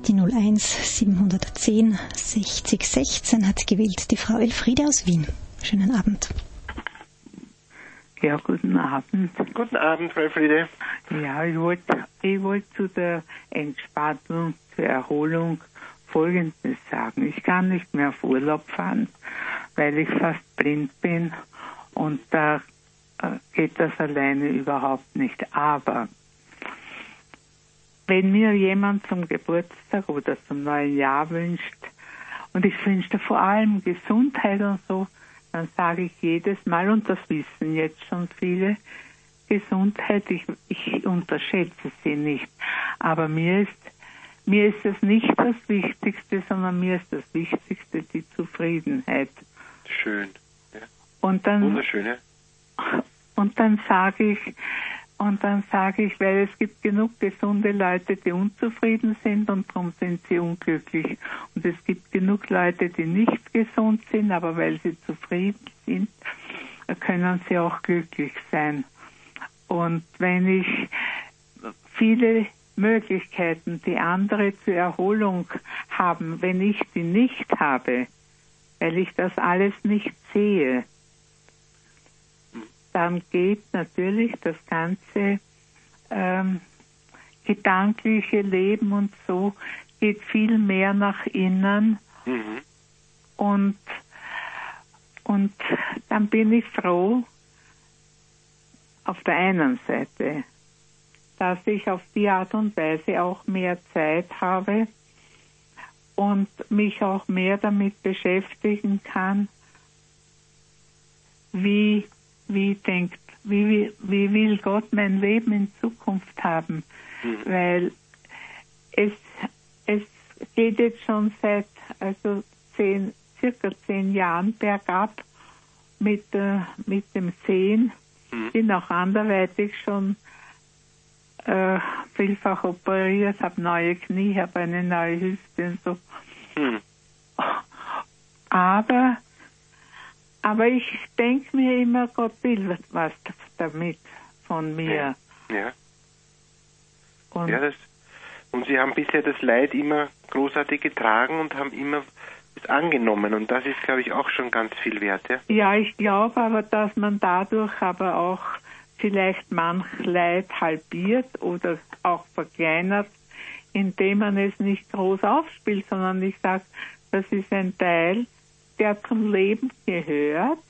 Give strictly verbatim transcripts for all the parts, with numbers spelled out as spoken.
Die null eins siebenhundertzehn sechzig sechzehn hat gewählt die Frau Elfriede aus Wien. Schönen Abend. Ja, guten Abend. Guten Abend, Frau Elfriede. Ja, ich wollte ich wollt zu der Entspannung, zur Erholung Folgendes sagen. Ich kann nicht mehr auf Urlaub fahren, weil ich fast blind bin und da äh, geht das alleine überhaupt nicht. Aber wenn mir jemand zum Geburtstag oder zum neuen Jahr wünscht und ich wünsche vor allem Gesundheit und so, dann sage ich jedes Mal, und das wissen jetzt schon viele, Gesundheit, ich, ich unterschätze sie nicht. Aber mir ist, mir ist es nicht das Wichtigste, sondern mir ist das Wichtigste die Zufriedenheit. Schön. Ja. Und dann, wunderschön, ja. Und dann sage ich, und dann sage ich, weil es gibt genug gesunde Leute, die unzufrieden sind und darum sind sie unglücklich. Und es gibt genug Leute, die nicht gesund sind, aber weil sie zufrieden sind, können sie auch glücklich sein. Und wenn ich viele Möglichkeiten, die andere zur Erholung haben, wenn ich die nicht habe, weil ich das alles nicht sehe, dann geht natürlich das ganze ähm, gedankliche Leben und so geht viel mehr nach innen. Mhm. Und, und dann bin ich froh, auf der einen Seite, dass ich auf die Art und Weise auch mehr Zeit habe und mich auch mehr damit beschäftigen kann, wie Wie denkt, wie, wie will Gott mein Leben in Zukunft haben? Mhm. Weil es, es geht jetzt schon seit also zehn, circa zehn Jahren bergab mit, äh, mit dem Sehen. Mhm. Bin auch anderweitig schon äh, vielfach operiert, habe neue Knie, habe eine neue Hüfte und so. Mhm. Aber Aber ich denke mir immer, Gott will was damit von mir. Ja. ja. Und, ja das, und Sie haben bisher das Leid immer großartig getragen und haben immer es angenommen. Und das ist, glaube ich, auch schon ganz viel wert. Ja, ja ich glaube aber, dass man dadurch aber auch vielleicht manch Leid halbiert oder auch verkleinert, indem man es nicht groß aufspielt, sondern ich sage, das ist ein Teil, der zum Leben gehört,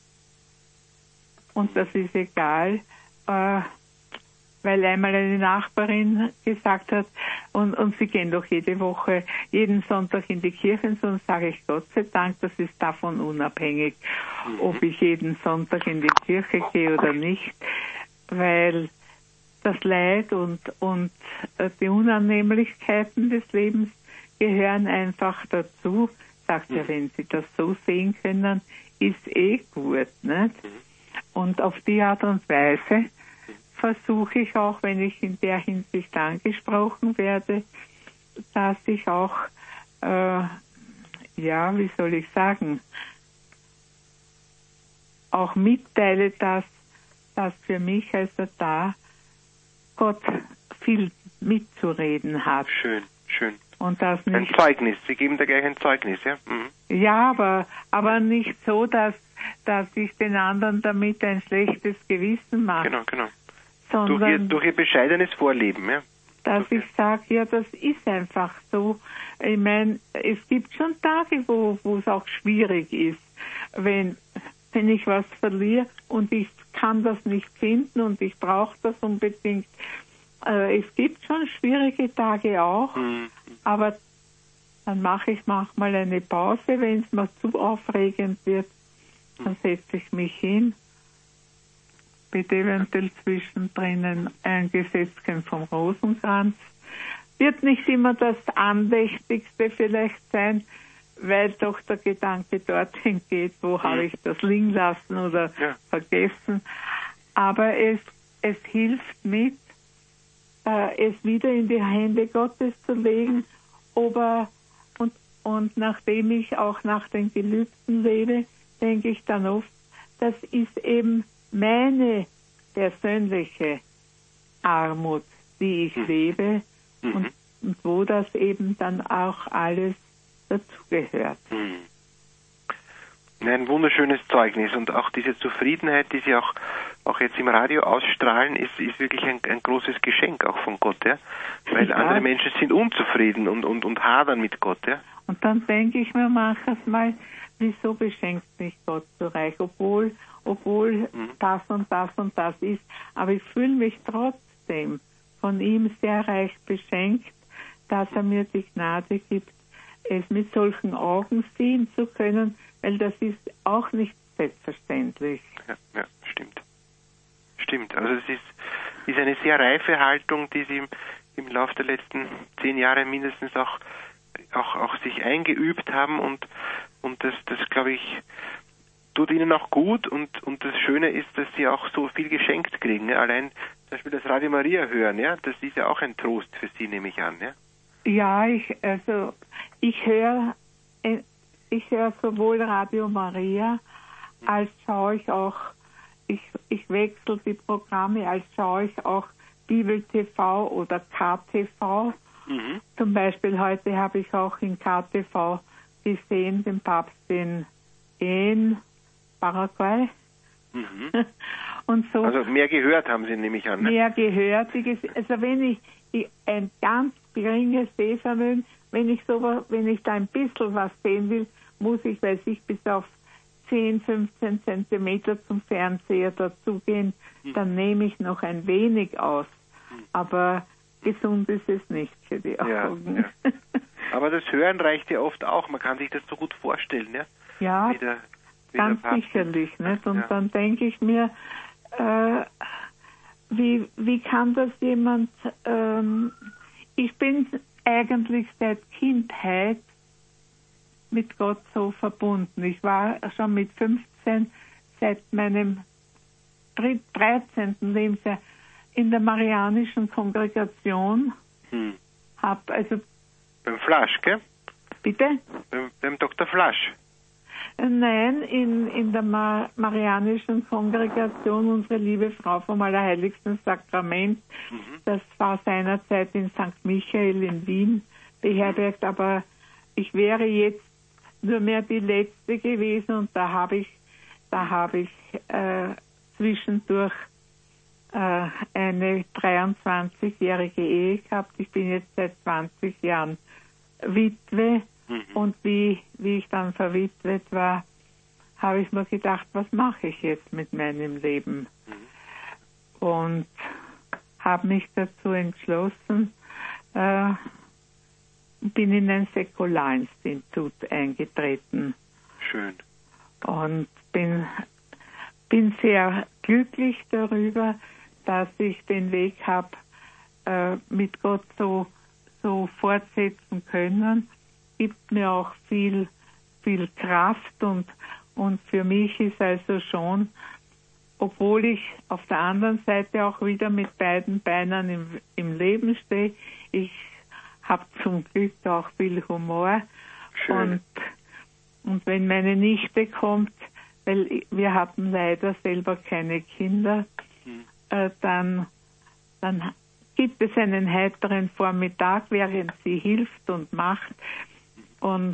und das ist egal, äh, weil einmal eine Nachbarin gesagt hat, und, und sie gehen doch jede Woche, jeden Sonntag in die Kirche, und so sage ich, Gott sei Dank, das ist davon unabhängig, ob ich jeden Sonntag in die Kirche gehe oder nicht, weil das Leid und, und die Unannehmlichkeiten des Lebens gehören einfach dazu. Sagt ja, wenn Sie das so sehen können, ist eh gut, nicht? Und auf die Art und Weise versuche ich auch, wenn ich in der Hinsicht angesprochen werde, dass ich auch, äh, ja, wie soll ich sagen, auch mitteile, dass, dass für mich also da Gott viel mitzureden hat. Schön, schön. Und das nicht, ein Zeugnis, Sie geben da gleich ein Zeugnis, ja? Mhm. Ja, aber, aber nicht so, dass, dass ich den anderen damit ein schlechtes Gewissen mache. Genau, genau. Sondern durch, ihr, durch Ihr bescheidenes Vorleben, ja? Dass durch ich sage, ja, das ist einfach so. Ich meine, es gibt schon Tage, wo, wo es auch schwierig ist, wenn, wenn ich was verliere und ich kann das nicht finden und ich brauche das unbedingt. Äh, es gibt schon schwierige Tage auch, mhm. aber dann mache ich manchmal eine Pause, wenn es mir zu aufregend wird. Dann setze ich mich hin, bitte eventuell zwischendrin ein Gesetzchen vom Rosenkranz. Wird nicht immer das Andächtigste vielleicht sein, weil doch der Gedanke dorthin geht, wo mhm. habe ich das liegen lassen oder ja. vergessen. Aber es, es hilft mit, äh, es wieder in die Hände Gottes zu legen, ob er, und, und nachdem ich auch nach den Gelübden lebe, denke ich dann oft, das ist eben meine persönliche Armut, die ich lebe. Mhm. Und und wo das eben dann auch alles dazugehört. Hm. Ein wunderschönes Zeugnis und auch diese Zufriedenheit, die Sie auch, auch jetzt im Radio ausstrahlen, ist, ist wirklich ein, ein großes Geschenk auch von Gott, ja? Weil ja. andere Menschen sind unzufrieden und, und, und hadern mit Gott. Ja? Und dann denke ich mir manches Mal, wieso beschenkt mich Gott so reich, obwohl, obwohl mhm. das und das und das ist. Aber ich fühle mich trotzdem von ihm sehr reich beschenkt, dass er mir die Gnade gibt, es mit solchen Augen sehen zu können, weil das ist auch nicht selbstverständlich. Ja, ja, stimmt. Stimmt. Also es ist, ist eine sehr reife Haltung, die Sie im, im Laufe der letzten zehn Jahre mindestens auch, auch, auch sich eingeübt haben und, und das, das glaube ich, tut Ihnen auch gut und, und das Schöne ist, dass Sie auch so viel geschenkt kriegen. Ja? Allein zum Beispiel das Radio Maria hören, ja, das ist ja auch ein Trost für Sie, nehme ich an. Ja, ja ich, also ich höre ich höre sowohl Radio Maria, als schaue ich auch, ich, ich wechsle die Programme, als schaue ich auch Bibel T V oder K T V. Mhm. Zum Beispiel heute habe ich auch in K T V gesehen, den Papst in, in Paraguay. Mhm. Und so, also mehr gehört haben Sie, nehme ich an. Ne? Mehr gehört. Also wenn ich, ich ein ganz geringes Sehvermögen, wenn ich so, wenn ich da ein bisschen was sehen will, muss ich, weiß ich, bis auf zehn, fünfzehn Zentimeter zum Fernseher dazugehen, hm. dann nehme ich noch ein wenig aus. Hm. Aber gesund ist es nicht für die Augen. Ja, ja. Aber das Hören reicht ja oft auch. Man kann sich das so gut vorstellen, ja? Ja, wieder, ganz wieder sicherlich. Nicht? Und ja. dann denke ich mir, äh, wie, wie kann das jemand, ähm, ich bin eigentlich seit Kindheit mit Gott so verbunden. Ich war schon mit fünfzehn seit meinem dreizehnten Lebensjahr in der Marianischen Kongregation. Hm. Hab also beim Flasch, gell? Bitte? Beim, beim Doktor Flasch. Nein, in, in der Ma- Marianischen Kongregation, unsere liebe Frau vom Allerheiligsten Sakrament. Mhm. Das war seinerzeit in Sankt Michael in Wien beherbergt, aber ich wäre jetzt nur mehr die Letzte gewesen und da habe ich, da habe ich äh, zwischendurch äh, eine dreiundzwanzigjährige Ehe gehabt. Ich bin jetzt seit zwanzig Jahren Witwe. Und wie, wie ich dann verwitwet war, habe ich mir gedacht, was mache ich jetzt mit meinem Leben? Mhm. Und habe mich dazu entschlossen, äh, bin in ein Säkularinstitut eingetreten. Schön. Und bin, bin sehr glücklich darüber, dass ich den Weg habe, äh, mit Gott so, so fortsetzen können. Gibt mir auch viel, viel Kraft und, und für mich ist also schon, obwohl ich auf der anderen Seite auch wieder mit beiden Beinen im, im Leben stehe, ich habe zum Glück auch viel Humor. Schön. Und, und wenn meine Nichte kommt, weil wir hatten leider selber keine Kinder, hm. äh, dann, dann gibt es einen heiteren Vormittag, während sie hilft und macht. Und,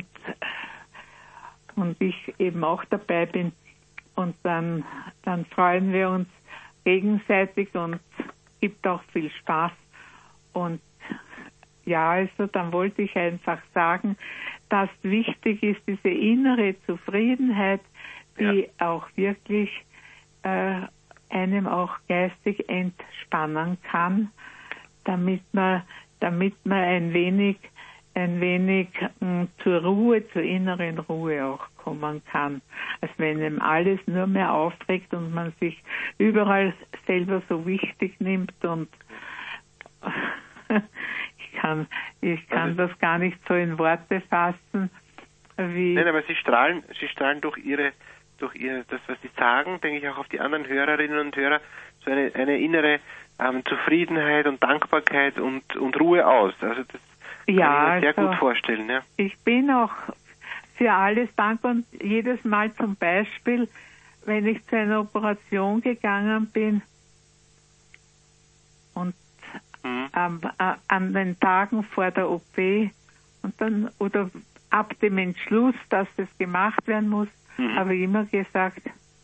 und ich eben auch dabei bin. Und dann, dann freuen wir uns gegenseitig und gibt auch viel Spaß. Und ja, also dann wollte ich einfach sagen, dass wichtig ist diese innere Zufriedenheit, die ja. auch wirklich äh, einem auch geistig entspannen kann, damit man, damit man ein wenig ein wenig mh, zur Ruhe, zur inneren Ruhe auch kommen kann. Als wenn ihm alles nur mehr aufregt und man sich überall selber so wichtig nimmt und ich kann, ich kann also, das gar nicht so in Worte fassen, wie... Nein, aber Sie strahlen, Sie strahlen durch Ihre, durch Ihr, das, was Sie sagen, denke ich auch auf die anderen Hörerinnen und Hörer, so eine, eine innere ähm, Zufriedenheit und Dankbarkeit und, und Ruhe aus. Also das Ja, kann ich mir sehr also, gut vorstellen, ja. Ich bin auch für alles dankbar und jedes Mal zum Beispiel, wenn ich zu einer Operation gegangen bin und mhm. ähm, äh, an den Tagen vor der O P und dann oder ab dem Entschluss, dass das gemacht werden muss, mhm. habe ich immer gesagt,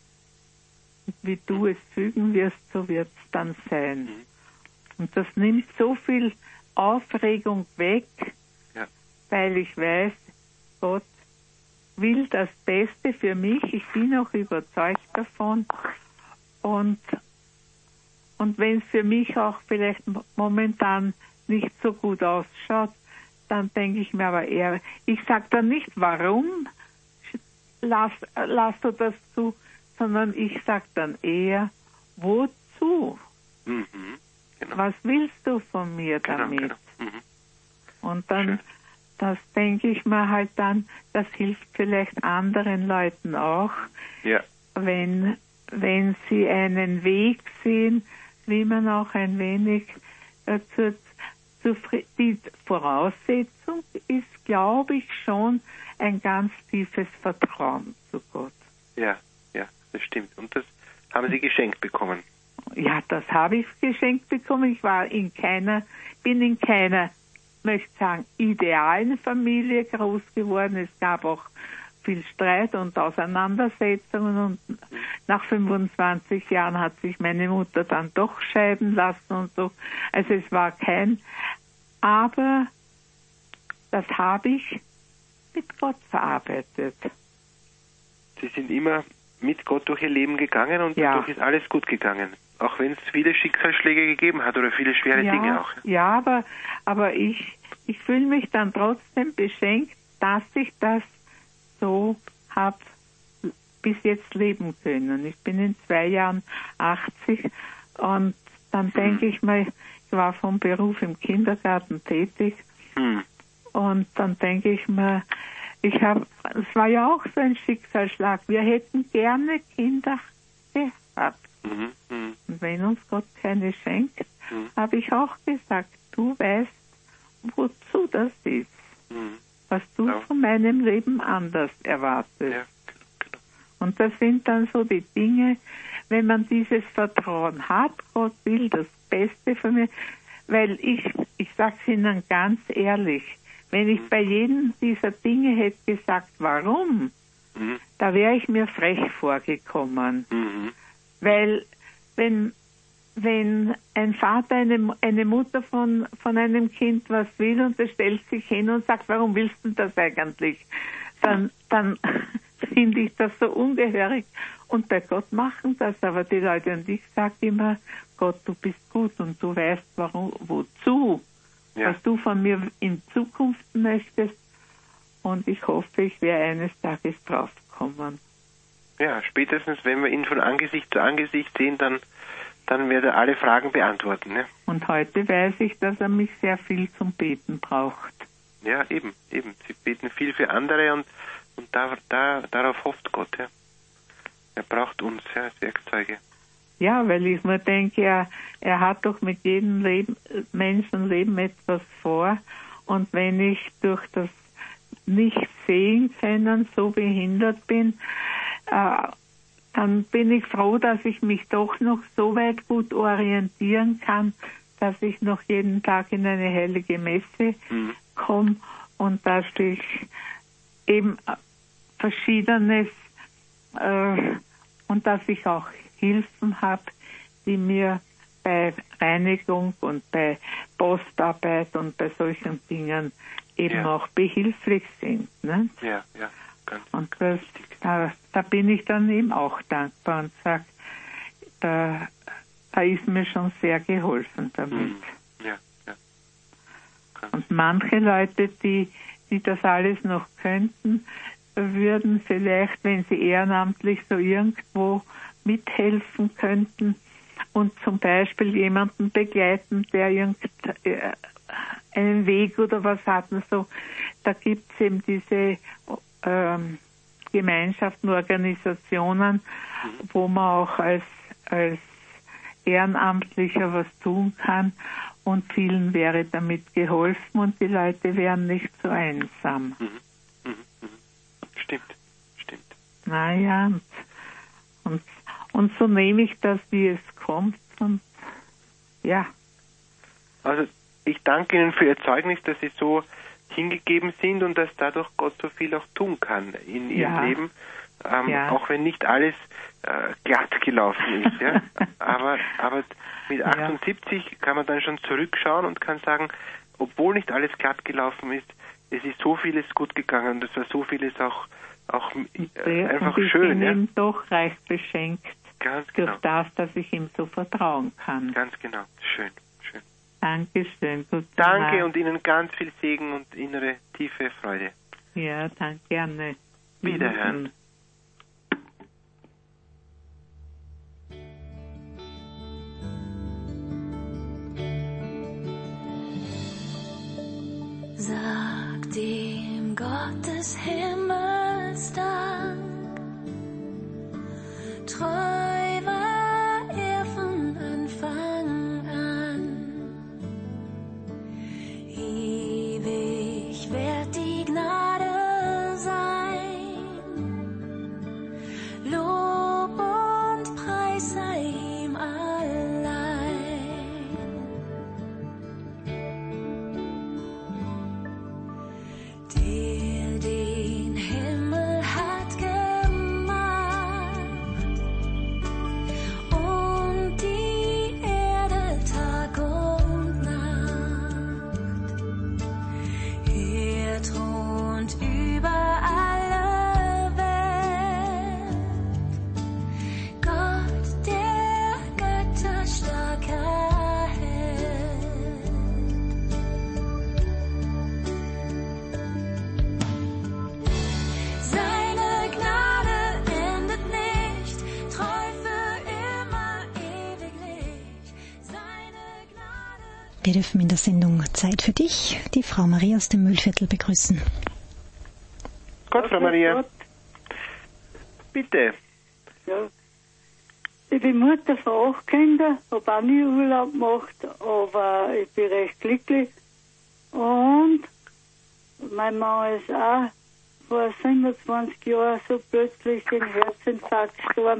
wie du es fügen wirst, so wird es dann sein. Mhm. Und das nimmt so viel Aufregung weg, ja. weil ich weiß, Gott will das Beste für mich. Ich bin auch überzeugt davon. Und, und wenn es für mich auch vielleicht momentan nicht so gut ausschaut, dann denke ich mir aber eher, ich sage dann nicht, warum lass, lass du das zu, sondern ich sage dann eher, wozu? Mhm, genau. Was willst du von mir genau, damit? Genau. Mhm. Und dann, Schön. Das denke ich mir halt dann, das hilft vielleicht anderen Leuten auch, ja. wenn, wenn sie einen Weg sehen, wie man auch ein wenig äh, zur, zur, die Voraussetzung ist, glaube ich, schon ein ganz tiefes Vertrauen zu Gott. Ja, ja, das stimmt. Und das haben Sie geschenkt bekommen? Ja, das habe ich geschenkt bekommen. Ich war in keiner, bin in keiner, möchte sagen, idealen Familie groß geworden. Es gab auch viel Streit und Auseinandersetzungen und nach fünfundzwanzig Jahren hat sich meine Mutter dann doch scheiden lassen und so. Also es war kein, aber das habe ich mit Gott verarbeitet. Sie sind immer mit Gott durch Ihr Leben gegangen und ja. dadurch ist alles gut gegangen. Auch wenn es viele Schicksalsschläge gegeben hat oder viele schwere ja, Dinge auch. Ja, aber, aber ich, ich fühle mich dann trotzdem beschenkt, dass ich das so habe bis jetzt leben können. Ich bin in zwei Jahren achtzig und dann denke hm. ich mal, ich war vom Beruf im Kindergarten tätig hm. und dann denke ich mir, ich habe, es war ja auch so ein Schicksalsschlag. Wir hätten gerne Kinder gehabt. Mhm, mh. Und wenn uns Gott keine schenkt, mhm. habe ich auch gesagt, du weißt, wozu das ist. Mhm. Was du ja. von meinem Leben anders erwartest. Ja. Genau. Und das sind dann so die Dinge, wenn man dieses Vertrauen hat, Gott will das Beste von mir, weil ich, ich sage es Ihnen ganz ehrlich, wenn ich bei jedem dieser Dinge hätte gesagt, warum, mhm. da wäre ich mir frech vorgekommen. Mhm. Weil wenn, wenn ein Vater, eine, eine Mutter von, von einem Kind was will und er stellt sich hin und sagt, warum willst du das eigentlich? Dann, dann finde ich das so ungehörig. Und bei Gott machen das aber die Leute. Und ich sage immer, Gott, du bist gut und du weißt, warum, wozu. Ja. Was du von mir in Zukunft möchtest. Und ich hoffe, ich werde eines Tages draufkommen. Ja, spätestens, wenn wir ihn von Angesicht zu Angesicht sehen, dann, dann wird er alle Fragen beantworten. Ne? Und heute weiß ich, dass er mich sehr viel zum Beten braucht. Ja, eben, eben. Sie beten viel für andere und, und da, da, darauf hofft Gott. Ja. Er braucht uns ja, als Werkzeuge. Ja, weil ich mir denke, er, er hat doch mit jedem Leben, Menschenleben etwas vor. Und wenn ich durch das Nicht-Sehen können so behindert bin, äh, dann bin ich froh, dass ich mich doch noch so weit gut orientieren kann, dass ich noch jeden Tag in eine heilige Messe mhm. komme und dass ich eben Verschiedenes äh, und dass ich auch Hilfen habe, die mir bei Reinigung und bei Postarbeit und bei solchen Dingen eben ja. auch behilflich sind. Ne? Ja, ja, ganz und das, da, da bin ich dann eben auch dankbar und sage, da, da ist mir schon sehr geholfen damit. Mhm. Ja, ja. Und manche Leute, die, die das alles noch könnten, würden vielleicht, wenn sie ehrenamtlich so irgendwo mithelfen könnten und zum Beispiel jemanden begleiten, der irgendeinen Weg oder was hat und so, da gibt es eben diese ähm, Gemeinschaften, Organisationen, mhm. wo man auch als, als Ehrenamtlicher was tun kann und vielen wäre damit geholfen und die Leute wären nicht so einsam. Mhm. Mhm. Mhm. Stimmt, stimmt. Naja, und, und, und so nehme ich das, wie es kommt und ja. Also ich danke Ihnen für Ihr Zeugnis, dass Sie so hingegeben sind und dass dadurch Gott so viel auch tun kann in Ihrem Ja. Leben, ähm, Ja. auch wenn nicht alles äh, glatt gelaufen ist. Ja? aber, aber mit Ja. achtundsiebzig kann man dann schon zurückschauen und kann sagen, obwohl nicht alles glatt gelaufen ist, es ist so vieles gut gegangen und es war so vieles auch, auch äh, einfach und ich schön. bin Ja? ihm doch reich beschenkt Ganz durch genau. das, dass ich ihm so vertrauen kann. Ganz genau. Schön, schön. Dankeschön. Guten Danke Tag. und Ihnen ganz viel Segen und innere tiefe Freude. Ja, danke, gerne. Wiederhören. Sag dem Gott des Himmels Dank, treu war er von Anfang an, ewig wird die Gnade sein, Lob und Preis sei ihm allein. Der den Himmel hat gemacht und die Erde Tag und Nacht. Er thront über alle Welt. Gott, der Götter starker Held. Seine Gnade endet nicht, treu für immer ewiglich. Seine Gnade. Wir dürfen in der Sendung Zeit für dich die Frau Maria aus dem Mühlviertel begrüßen. Gott, Frau Maria. Bitte. Ja. Ich bin Mutter von acht Kindern, habe auch nie Urlaub gemacht, aber ich bin recht glücklich. Und mein Mann ist auch vor siebenundzwanzig Jahren so plötzlich den Herzinfarkt gestorben.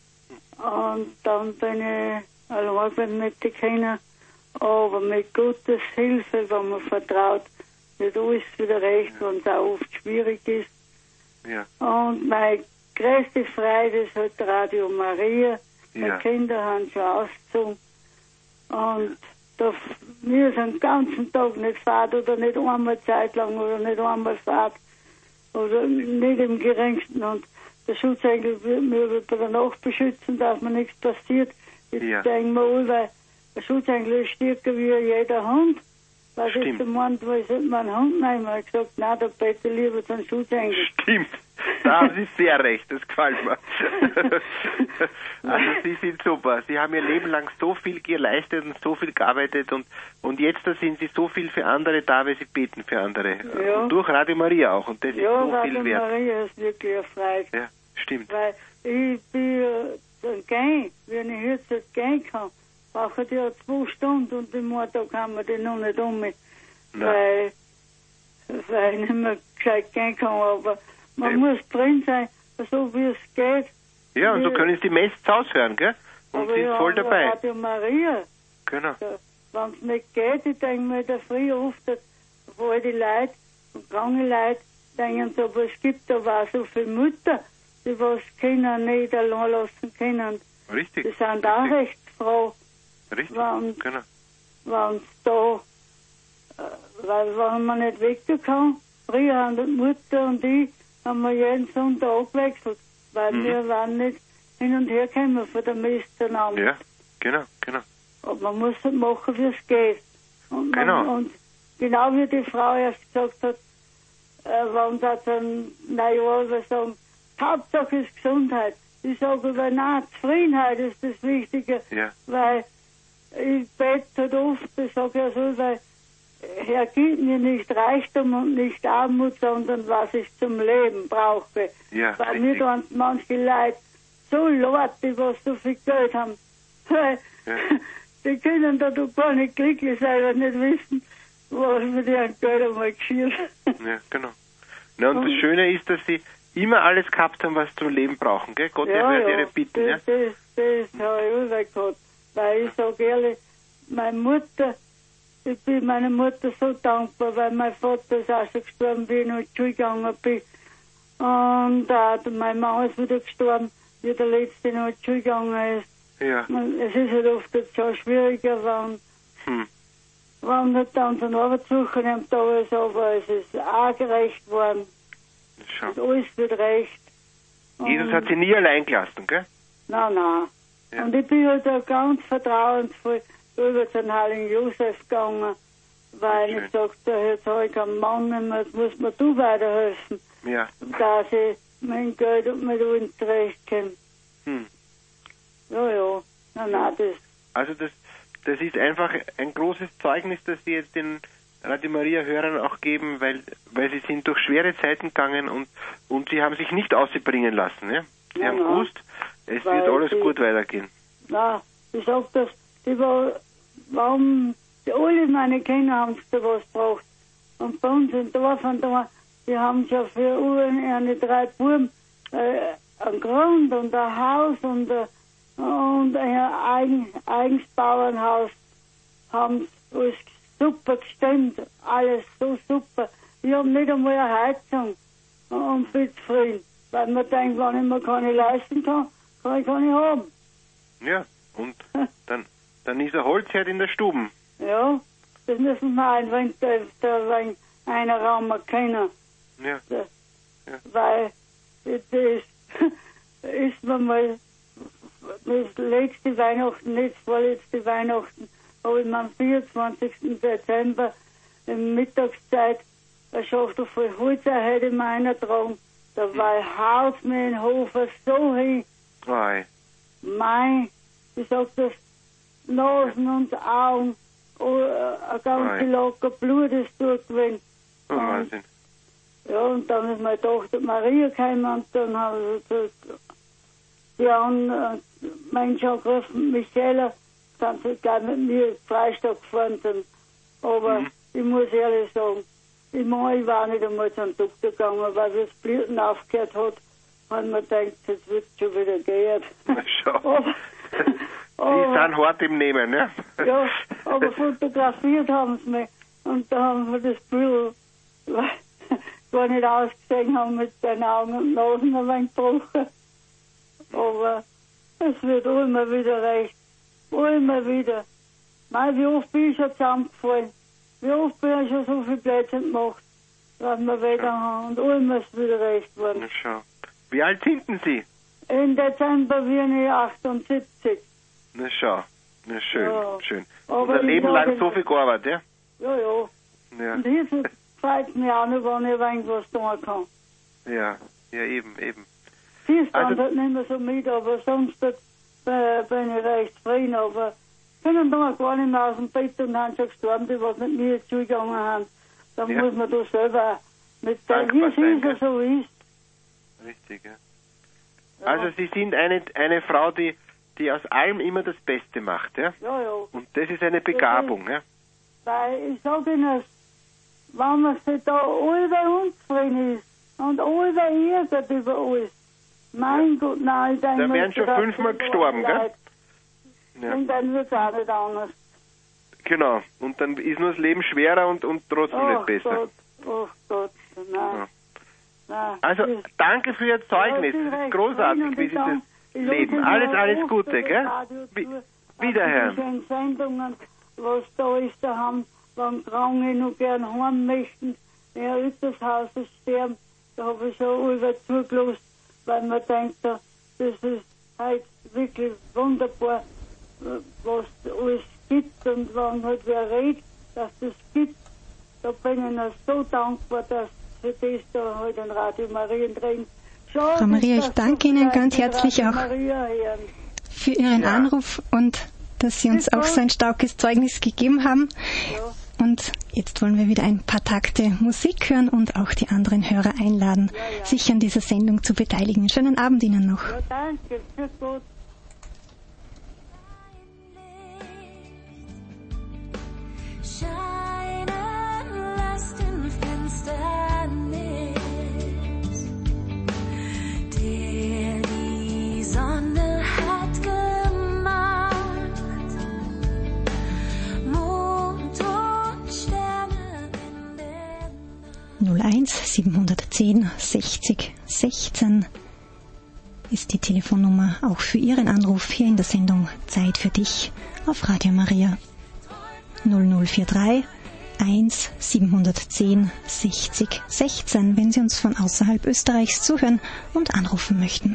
Und dann bin ich allein mit den Kindern. Aber mit Gottes Hilfe, wenn man vertraut, wird alles wieder recht, wenn es auch oft schwierig ist. Ja. Und meine größte Freude ist halt Radio Maria. Ja. Die Kinder haben schon ausgezogen. Und da wir sind den ganzen Tag nicht fahrt oder nicht einmal Zeit lang oder nicht einmal fahrt oder nicht im geringsten. Und der Schutzengel wird mir bei der Nacht beschützen, dass mir nichts passiert. Ich Ja. denke mir all, weil der Schutzengel ist stärker wie jeder Hund. Weil Stimmt. ich gemeint, weil ich sollte meinen Hund nehmen. Ich habe gesagt, nein, da bete lieber zum Schutzengel. Stimmt. Da haben Sie sehr recht, das gefällt mir. Also Sie sind super. Sie haben Ihr Leben lang so viel geleistet und so viel gearbeitet und, und jetzt da sind Sie so viel für andere da, weil Sie beten für andere. Ja. Und durch Radio Maria auch und das Ja, ist so Radio viel wert. Maria ist wirklich eine Freude. Ja, stimmt. Weil ich bin äh, gehen, wenn ich jetzt nicht gehen kann, brauche ich ja zwei Stunden und im Montag kann man die noch nicht um mich, weil, weil ich nicht mehr gescheit gehen kann. Aber man Eben. muss drin sein, so wie es geht. Ja, und so Ja. können Sie die Messe aushören, gell? Und aber sind ja, voll aber dabei. Radio Maria, Genau. wenn es nicht geht, ich denke mir in der Früh oft, wo die Leute und kranke Leute denken so, aber es gibt aber auch so viele Mütter, die was Kinder nicht allein lassen können. Richtig. Die sind auch Richtig. recht froh, Richtig. wenn Genau. wenn es da, äh, weil wenn man nicht weg kann, früher haben die Mutter und ich, haben wir jeden Sonntag abgewechselt, weil Mhm. wir waren nicht hin und her gekommen von der Messe zusammen. Ja, genau, genau. Aber man muss halt machen, wie es geht. Und, man, Genau. und genau wie die Frau erst gesagt hat, äh, wenn sie dann, naja, wir sagen, Hauptsache ist Gesundheit. Ich sage aber, nein, Zufriedenheit ist das Wichtige. Ja. Weil ich bete halt oft, ich sage ja so, weil Herr, gib mir nicht Reichtum und nicht Armut, sondern was ich zum Leben brauche. Ja, Weil richtig. mir dann manche Leute so laut, die was so viel Geld haben, weil Ja. die können da doch gar nicht glücklich sein, weil nicht wissen, was mit ihrem Geld einmal geschieht. Ja, genau. Na, und das Und- Schöne ist, dass Sie immer alles gehabt haben, was Sie zum Leben brauchen, gell? Gott erhört Ihre Bitten, ja? das, das, das habe ich überall gehabt. Weil ich sage ehrlich, meine Mutter, ich bin meiner Mutter so dankbar, weil mein Vater ist auch schon gestorben, wie ich noch in die Schule gegangen bin. Und äh, mein Mann ist wieder gestorben, wie der Letzte noch in die Schule gegangen ist. Ja. Und es ist halt oft jetzt schon schwieriger, wenn, Hm. wenn halt dann so eine Arbeitssuche nimmt, da ist, aber es ist auch gerecht worden. Schau. Und alles wird recht. Jesus hat sie nie allein gelassen, gell? Nein, nein. Ja. Und ich bin halt auch ganz vertrauensvoll über den Heiligen Josef gegangen, weil Schön. ich sagte, jetzt habe ich keinen Mann mehr, jetzt muss mir du weiterhelfen, Ja. dass ich mein Geld und mit uns zurechtkomme. Hm. Ja, ja. Nein, nein, das, Also das, das ist einfach ein großes Zeugnis, das Sie jetzt den Radio Maria-Hörern auch geben, weil, weil Sie sind durch schwere Zeiten gegangen und, und Sie haben sich nicht ausbringen lassen. Ne? Sie Ja, haben ja. gewusst, es Weil wird alles Sie- gut weitergehen. nein, ich sag das, die war, warum, die, alle meine Kinder haben da was gebraucht. Und bei uns im Dorf, und da, die haben schon für Uhren, eine drei Buben, äh, ein Grund und ein Haus und, äh, und ein eigen, eigenes Bauernhaus haben alles super gestimmt, alles so super. Ich habe nicht einmal eine Heizung und bin zufrieden, weil man denkt, wenn ich mir keine leisten kann, kann ich keine haben. Ja, und dann, dann ist ein Holzherd in der Stube. Ja, das müssen wir ein, da, da in einer Raum erkennen. Ja. Da, Ja. Weil das ist mir mal das letzte Weihnachten, nicht das vorletzte Weihnachten, habe ich mir am vierundzwanzigsten Dezember in Mittagszeit eine Schachtel voll Holz hätte ich mir reingetragen. Da war haut mir den Hofer so hin. Oi. Mein, ich sag das, Nasen und Augen, oh, ein ganze Oi. Lager Blut ist durchgewesen. Oh, Wahnsinn. Ja, und dann ist meine Tochter Maria gekommen und dann habe ich gesagt, die haben äh, Menschen angegriffen, Michelle, dann sind gleich mit mir Freistadt gefahren sind. Aber Mhm. ich muss ehrlich sagen, ich meine, ich war nicht einmal zum Doktor gegangen, weil das Bluten aufgehört hat, und man denkt, jetzt wird es schon wieder gehen. Na schau. aber, Sie aber, sind hart im Nehmen, ne? ja, aber fotografiert haben sie mich. Und da haben wir das Bild gar nicht ausgesehen haben mit den Augen und Nasen ein wenig gebrochen. Aber es wird immer wieder recht. Immer wieder. Mei, wie oft bin ich schon zusammengefallen? Wie oft bin ich schon so viel Plätze gemacht, was wir wieder haben. Und immer ist wieder recht Na worden. schau. Wie alt sind denn Sie? Im Dezember bin ich achtundsiebzig. Na schau. Na schön, Ja. schön. Aber Unser ich Leben sage- lang so viel gearbeitet, Ja, ja. ja? Ja. Und hier freut mich auch nicht, wenn ich ein wenig was tun kann. Ja, ja, eben, eben. Sie ist Also- dann halt nicht mehr so mit, aber sonst äh, bin ich recht zufrieden. Aber können da gar nicht mehr aus dem Bett und haben schon gestorben, die was mit mir zugegangen haben. Dann Ja. muss man da selber mit der, Dankbar wie es sein, ist, gell? so ist. Richtig, ja. Ja. Also Sie sind eine, eine Frau, die, die aus allem immer das Beste macht, ja? Ja, ja. Und das ist eine Begabung, ja? Weil ich sage Ihnen, wenn man sich da alle unzufrieden ist und alle ärgert über alles, mein Gott, nein, ich denke Da mir, wären schon das fünfmal tut gestorben, mir gell? leid. Ja. Und dann wird es auch nicht anders. Genau. Und dann ist nur das Leben schwerer und, und trotzdem Oh nicht besser. Gott, oh Gott, nein. Ja. nein. Also, Das- danke für Ihr Zeugnis. Ja, Sie Es ist recht. großartig, Und wie ich Sie dann- das ich leben. höre Alles, mir alles oft Gute, das gell? Radio Wie- zu, Wiederhören. Die schönen Sendungen, was da ist, da haben, wenn Kranke noch gern heim möchten, in ein älteres Haus sterben, da habe ich schon über zugelassen, weil man denkt, da, das ist halt wirklich wunderbar, was alles gibt und wenn halt wer redet, dass das gibt, da bin ich noch so dankbar, dass für das da halt ein Radio Maria drin. Schade, Frau Maria, ich dass danke so Ihnen viele ganz Leute herzlich Radio auch Maria hören. für Ihren Ja. Anruf und dass Sie uns Bitte. auch so ein starkes Zeugnis gegeben haben. Ja. Und jetzt wollen wir wieder ein paar Takte Musik hören und auch die anderen Hörer einladen, Ja, ja. sich an dieser Sendung zu beteiligen. Schönen Abend Ihnen noch. Ja, danke, tschüss Gott. Scheinen lässt im Finsternis, der die Sonne hat gemacht. Mond und null eins siebenhundertzehn sechzig sechzehn ist die Telefonnummer auch für Ihren Anruf hier in der Sendung Zeit für dich auf Radio Maria. null null vier drei eins siebenhundertzehn sechzig sechzehn, wenn Sie uns von außerhalb Österreichs zuhören und anrufen möchten.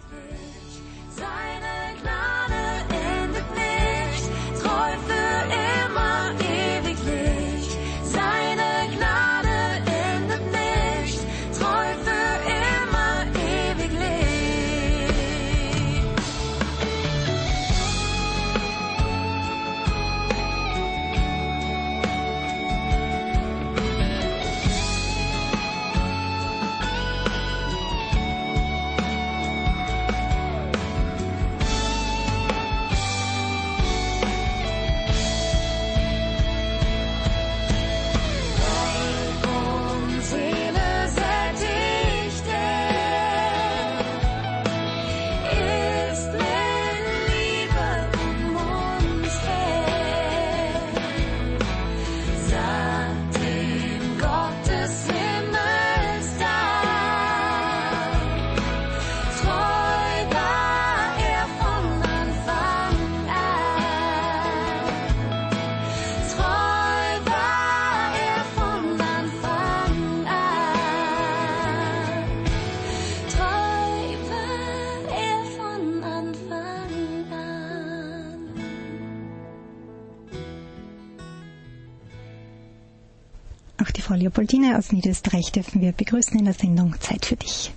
Auch die Frau Leopoldine aus Niederösterreich dürfen wir begrüßen in der Sendung Zeit für dich.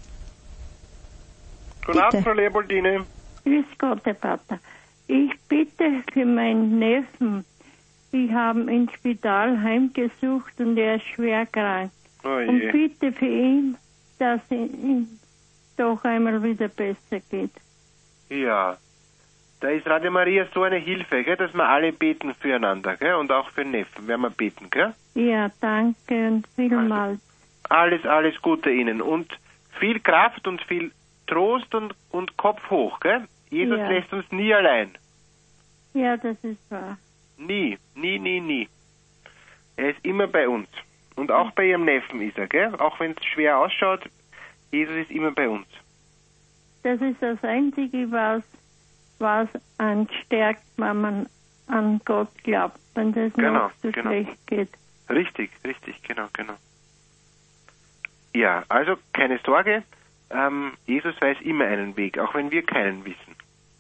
Guten Abend, Frau Leopoldine. Grüß Gott, Herr Pater. Ich bitte für meinen Neffen. Ich habe ihn ins Spital heimgesucht und er ist schwer krank. Oh je. Und bitte für ihn, dass es ihm doch einmal wieder besser geht. Ja, da ist Radio Maria so eine Hilfe, gell, dass wir alle beten füreinander, gell, und auch für den Neffen werden wir beten, gell? Ja, danke und vielmals. Alles, alles Gute Ihnen und viel Kraft und viel Trost und, und Kopf hoch, gell? Jesus Ja. lässt uns nie allein. Ja, das ist wahr. Nie, nie, nie, nie. Er ist immer bei uns. Und auch bei Ihrem Neffen ist er, gell? Auch wenn es schwer ausschaut, Jesus ist immer bei uns. Das ist das Einzige, was, was einen stärkt, wenn man an Gott glaubt, wenn das Genau, noch so genau. schlecht geht. Richtig, richtig, genau, genau. Ja, also keine Sorge, ähm, Jesus weiß immer einen Weg, auch wenn wir keinen wissen.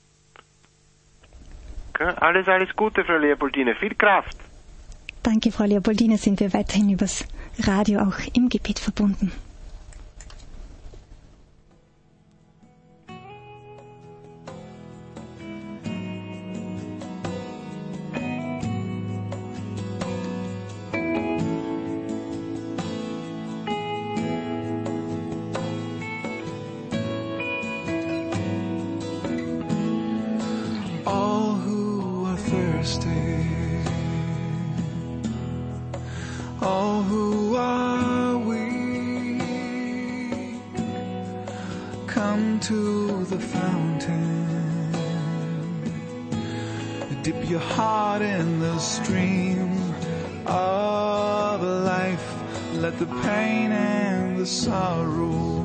Okay? Alles, alles Gute, Frau Leopoldine, viel Kraft. Danke, Frau Leopoldine, sind wir weiterhin übers Radio auch im Gebet verbunden. All who are thirsty, all who are weak, come to the fountain, dip your heart in the stream of life, let the pain and the sorrow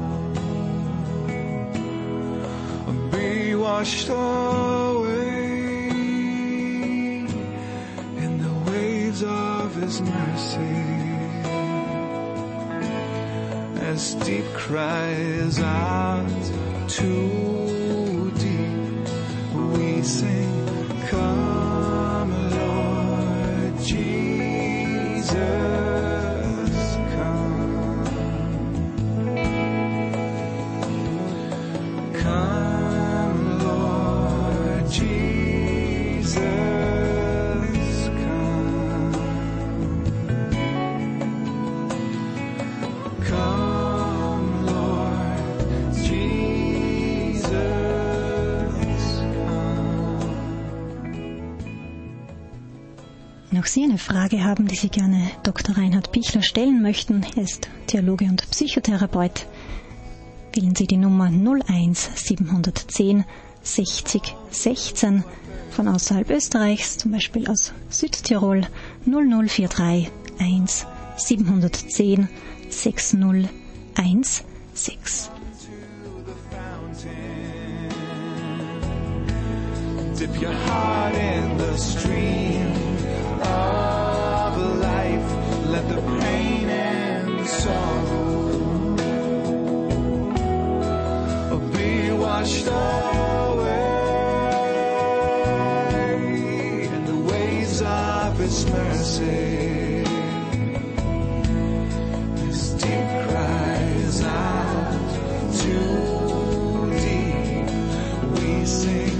be washed away in the waves of His mercy. As deep cries out too deep, we sing, come Lord Jesus, come. Come Lord Jesus, come. Come Lord Jesus, come. Wenn auch Sie eine Frage haben, die Sie gerne Doktor Reinhard Pichler stellen möchten, er ist Theologe und Psychotherapeut, wählen Sie die Nummer null eins siebenhundertzehn sechzig sechzehn, von außerhalb Österreichs, zum Beispiel aus Südtirol null null vier drei eins siebenhundertzehn sechs null eins sechs. Dip your heart in the stream of life. Let the pain and sorrow be washed away in the waves of His mercy. This deep cries out too deep. We sing.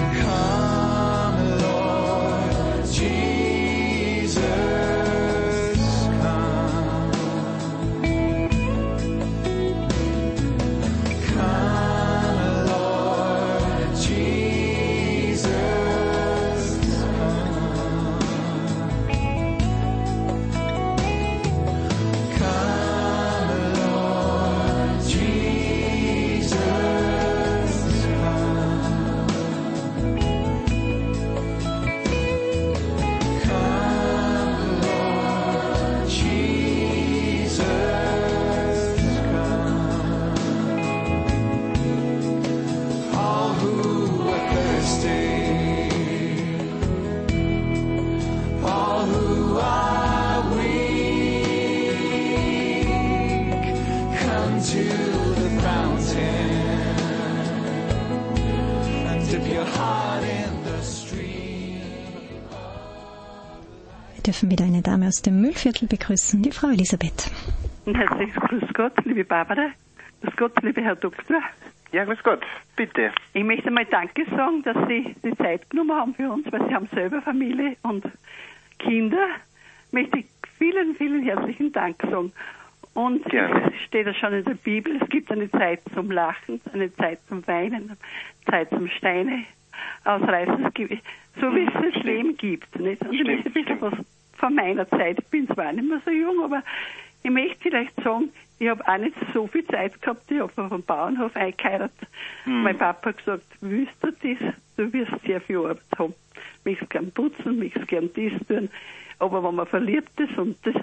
Wir dürfen wieder eine Dame aus dem Mühlviertel begrüßen, die Frau Elisabeth. Ein herzliches Grüß Gott, liebe Barbara. Grüß Gott, liebe Herr Doktor. Ja, grüß Gott, bitte. Ich möchte mal Danke sagen, dass Sie die Zeit genommen haben für uns, weil Sie haben selber Familie und Kinder. Möchte ich vielen, vielen herzlichen Dank sagen. Und Gerne. Es steht ja schon in der Bibel, es gibt eine Zeit zum Lachen, eine Zeit zum Weinen, eine Zeit zum Steine ausreißen, so wie es das Leben gibt. Nicht? Und ich möchte ein bisschen was von meiner Zeit, ich bin zwar nicht mehr so jung, aber ich möchte vielleicht sagen, ich habe auch nicht so viel Zeit gehabt, ich habe vom Bauernhof eingeheiratet. Hm. Mein Papa hat gesagt, willst du das? Du wirst sehr viel Arbeit haben. Ich möchte gern putzen, ich möchte gern das tun. Aber wenn man verliebt ist und das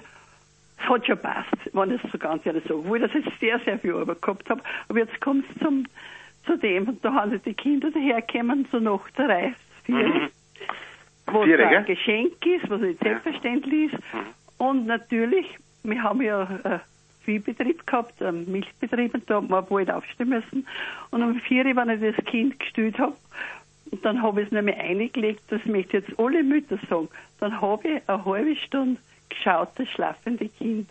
hat schon passt, wenn ich es so ganz ehrlich sage. Obwohl ich jetzt sehr, sehr viel Arbeit gehabt habe. Aber jetzt kommt es zum zu dem, und da haben die Kinder daherkommen, so nach der Reihe, Mhm. wo Viere, es gell? ein Geschenk ist, was nicht selbstverständlich ist. Mhm. Und natürlich, wir haben ja einen Viehbetrieb gehabt, einen Milchbetrieb, und da haben wir bald aufstehen müssen. Und um vier Uhr, wenn ich das Kind gestillt habe, und dann habe ich es nämlich eingelegt, das möchte ich jetzt alle Mütter sagen, dann habe ich eine halbe Stunde geschaut, das schlafende Kind.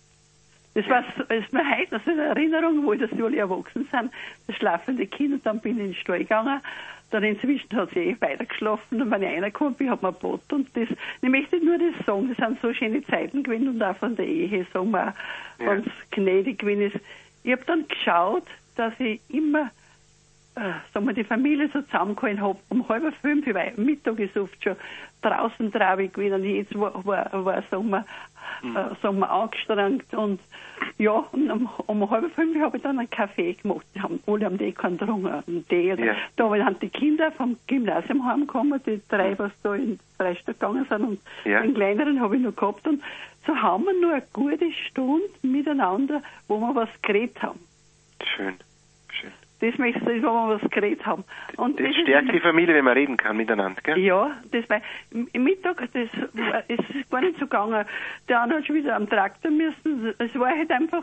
Das war so, ist mir heute also in Erinnerung, wo das alle erwachsen sind, das schlafende Kind, und dann bin ich in den Stall gegangen. Dann inzwischen hat sie eh weitergeschlafen, und wenn ich reingekommen bin, hat man Bad und das. Ich möchte nicht nur das sagen, das sind so schöne Zeiten gewesen, und auch von der Ehe, sagen wir, Ja. wenn es gnädig gewesen ist. Ich habe dann geschaut, dass ich immer, äh, sagen wir, die Familie so zusammengehalten habe, um halb fünf, weil Mittag ist oft schon draußen traurig gewesen, und jetzt war, war, war sagen wir, Mhm. äh, sagen wir, angestrengt, und ja, und um, um halb fünf habe ich dann einen Kaffee gemacht. Die haben, alle haben Tee getrunken, einen Tee. Oder. Ja. Da haben die Kinder vom Gymnasium heimgekommen, die drei, was da in Freistadt gegangen sind, und Ja. den kleineren habe ich noch gehabt, und so haben wir nur eine gute Stunde miteinander, wo wir was geredet haben. Schön, schön. Das möchte ich, wo wir was geredet haben. Und Das ist- stärkt die Familie, wenn man reden kann miteinander, gell? Ja, das war, im Mittag, das war, es ist gar nicht so gegangen. Der andere hat schon wieder am Traktor müssen. Es war halt einfach,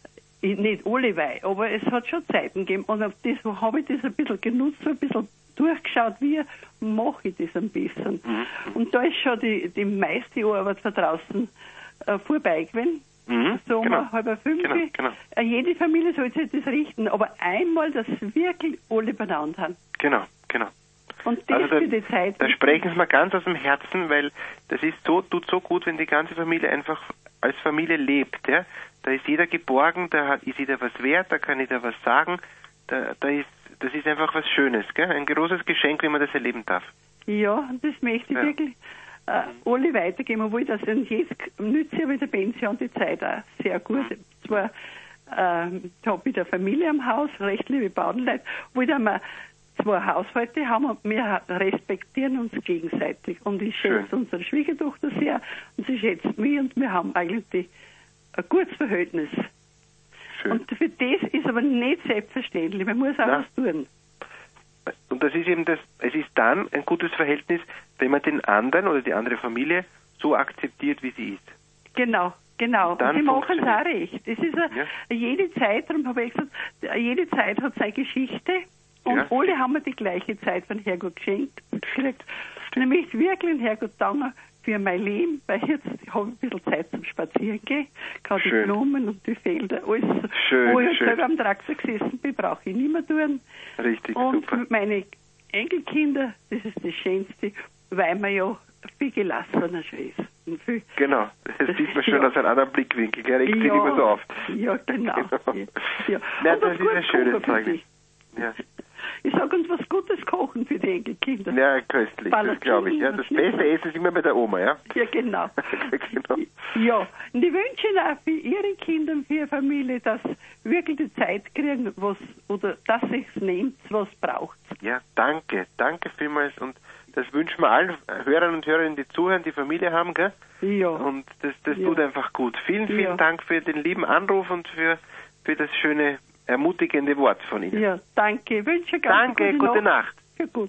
nicht alle Weih, aber es hat schon Zeiten gegeben. Und auf das habe ich das ein bisschen genutzt, so ein bisschen durchgeschaut, wie mache ich das am besten. Mhm. Und da ist schon die, die meiste Arbeit da draußen äh, vorbei gewesen. Mhm, So um genau. halb fünf. Genau, genau. Äh, Jede Familie sollte sich das richten, aber einmal, dass wirklich alle beieinander haben. Genau, genau. Und das Also da, für die Zeit. da sprechen Sie mir ganz aus dem Herzen, weil das ist so, tut so gut, wenn die ganze Familie einfach als Familie lebt. Ja? Da ist jeder geborgen, da hat, ist jeder was wert, da kann jeder was sagen. Da, da ist, das ist einfach was Schönes, gell? Ein großes Geschenk, wenn man das erleben darf. Ja, das möchte ich Ja. wirklich äh, alle weitergeben, obwohl das und jetzt nützt ja mit der Pension die Zeit auch sehr gut. Mhm. Zwar ähm, habe ich eine Familie am Haus, recht liebe Bauernleute, wo wir zwei Haushalte haben, und wir respektieren uns gegenseitig. Und ich schätze Schön. unsere Schwiegertochter sehr, und sie schätzt mich, und wir haben eigentlich die ein gutes Verhältnis. Schön. Und für das ist aber nicht selbstverständlich. Man muss auch Nein. was tun. Und das ist eben das, es ist dann ein gutes Verhältnis, wenn man den anderen oder die andere Familie so akzeptiert, wie sie ist. Genau, genau. Dann Und sie machen es funktioniert. auch recht. Es ist a, Ja. jede Zeit, darum habe ich gesagt, jede Zeit hat seine Geschichte und Ja. alle haben wir die gleiche Zeit von Herrgott geschenkt und gekriegt. Und ich möchte wirklich den Herrgott danken für mein Leben, weil jetzt habe ich ein bisschen Zeit zum Spazierengehen, kann die Schön. Blumen und die Felder, alles, Schön, wo ich schön. selber am Traktor gesessen bin, brauche ich nicht mehr tun. Richtig, Und super. meine Enkelkinder, das ist das Schönste, weil man ja viel gelassener schon ist. Und viel, Genau, das, Das- sieht man schon ja. aus einem anderen Blickwinkel, gell? Regt sich Ja. nicht mehr so auf. Ja, genau. Genau. Ja. Nein, Und das was ist Gutes ein schönes kochen für Zeugnis. sie. Ja, Ich sage uns was Gutes kochen für die Enkelkinder. ja köstlich, das glaube ich. Ja, das beste Essen ist immer bei der Oma, ja? Ja, genau. Genau. Ja, und ich wünsche Ihnen auch für Ihre Kinder und für Ihre Familie, dass sie wirklich die Zeit kriegen, was, oder dass sich nehmt, was braucht. Ja, danke, danke vielmals und das wünschen wir allen Hörern und Hörerinnen, die zuhören, die Familie haben, gell? Ja. Und das, das Ja. tut einfach gut. Vielen, vielen Ja. Dank für den lieben Anruf und für, für das schöne, ermutigende Wort von Ihnen. Ja, danke. Ich wünsche ganz Danke, eine gute Nacht. Ja, gut.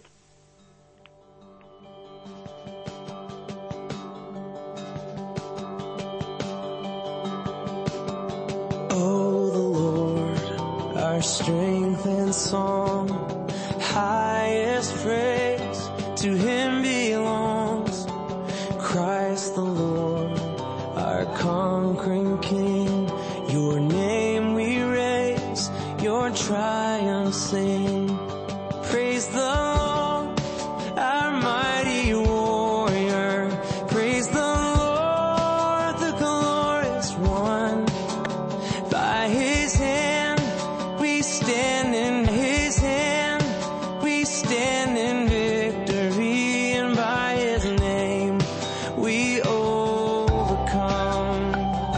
Oh, the Lord, our strength and song, highest praise to Him belongs. Christ the Lord, our conquering King, your name we raise, your triumph sing. Praise the Lord, our mighty warrior. Praise the Lord, the glorious one. By His hand we stand, in His hand we stand in victory, and by His name we overcome.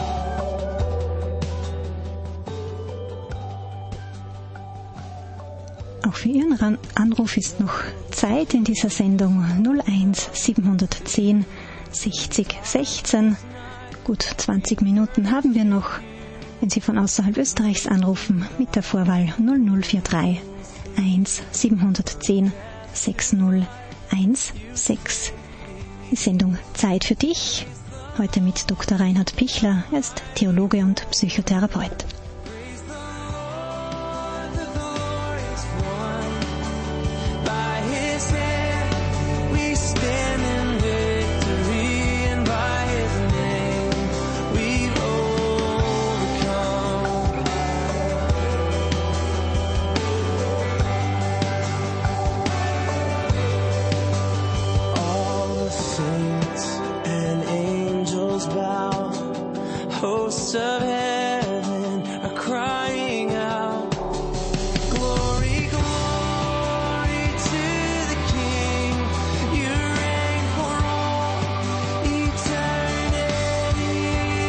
Auch für Ihren Ran- Anruf ist noch Zeit in dieser Sendung null eins siebenhundertzehn sechzig sechzehn. Gut zwanzig Minuten haben wir noch, wenn Sie von außerhalb Österreichs anrufen mit der Vorwahl null null vier drei eins siebenhundertzehn sechs null eins sechs. Die Sendung Zeit für dich, heute mit Doktor Reinhard Pichler, er ist Theologe und Psychotherapeut. By His hand we stand in victory, and by His name we overcome. All the saints and angels bow, hosts of heaven are crying out. Glory, glory to the King. You reign for all eternity.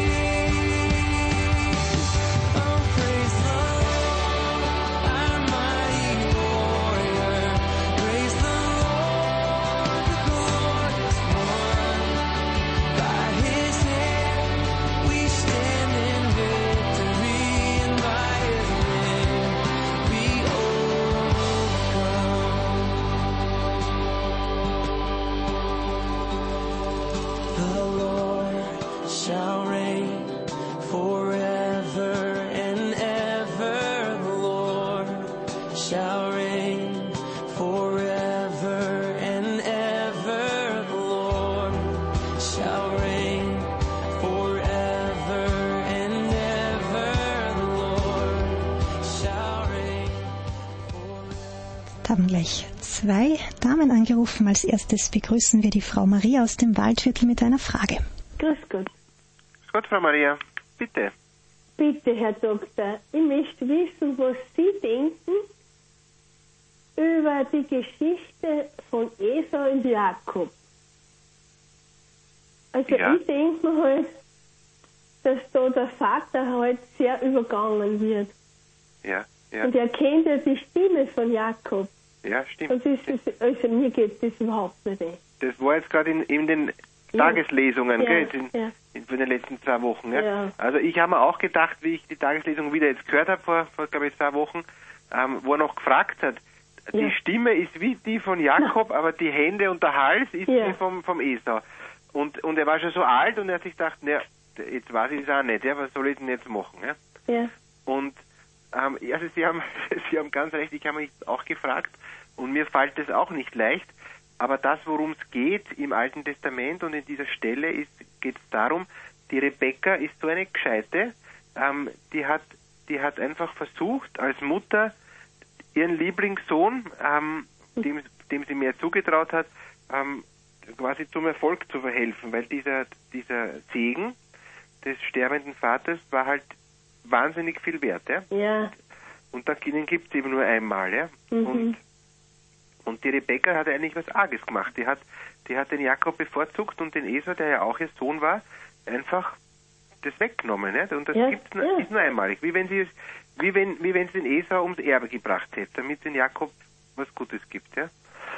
Oh, praise the Lord, our mighty warrior. Praise the Lord, the glorious one. By His hand we stand in victory, and by His name we overcome. The Lord shall reign forever and ever. The Lord shall reign forever and ever. The Lord shall reign forever and ever. The Lord shall reign forever. Da haben gleich zwei Damen angerufen. Als erstes begrüßen wir die Frau Maria aus dem Waldviertel mit einer Frage. Grüß Gott. Gut, Frau Maria, bitte. Bitte, Herr Doktor, ich möchte wissen, was Sie denken über die Geschichte von Esau und Jakob. Also Ja. ich denke mir halt, dass da der Vater halt sehr übergangen wird. Ja, ja, Und er kennt ja die Stimme von Jakob. ja, stimmt. Und das ist, also mir geht das überhaupt nicht ein. Das war jetzt gerade in, in den Tageslesungen, Ja, gell? Jetzt in, ja. für den letzten zwei Wochen. Ja? Ja. Also ich habe mir auch gedacht, wie ich die Tageslesung wieder jetzt gehört habe, vor, vor glaube ich, zwei Wochen, ähm, wo er noch gefragt hat, die Ja. Stimme ist wie die von Jakob, aber die Hände und der Hals ist Ja. wie vom, vom Esau. Und, und er war schon so alt und er hat sich gedacht, na, jetzt weiß ich es auch nicht, ja, was soll ich denn jetzt machen? Ja? Ja. Und ähm, also Sie haben, Sie haben ganz recht, ich habe mich auch gefragt und mir fällt es auch nicht leicht, aber das, worum es geht im Alten Testament und in dieser Stelle, ist geht es darum, die Rebekka ist so eine Gescheite, ähm, die hat die hat einfach versucht, als Mutter ihren Lieblingssohn, ähm, dem, dem sie mehr zugetraut hat, ähm, quasi zum Erfolg zu verhelfen, weil dieser dieser Segen des sterbenden Vaters war halt wahnsinnig viel wert, ja. Ja. Und den gibt es eben nur einmal, ja. Mhm. Und, und die Rebekka hat eigentlich was Arges gemacht. Die hat, die hat den Jakob bevorzugt und den Esau, der ja auch ihr Sohn war, einfach das weggenommen, ja. Und das Ja, gibt's nur, ja. ist nur einmalig. Wie wenn sie es, wie wenn, wie wenn sie den Esau ums Erbe gebracht hätte, damit den Jakob was Gutes gibt, ja.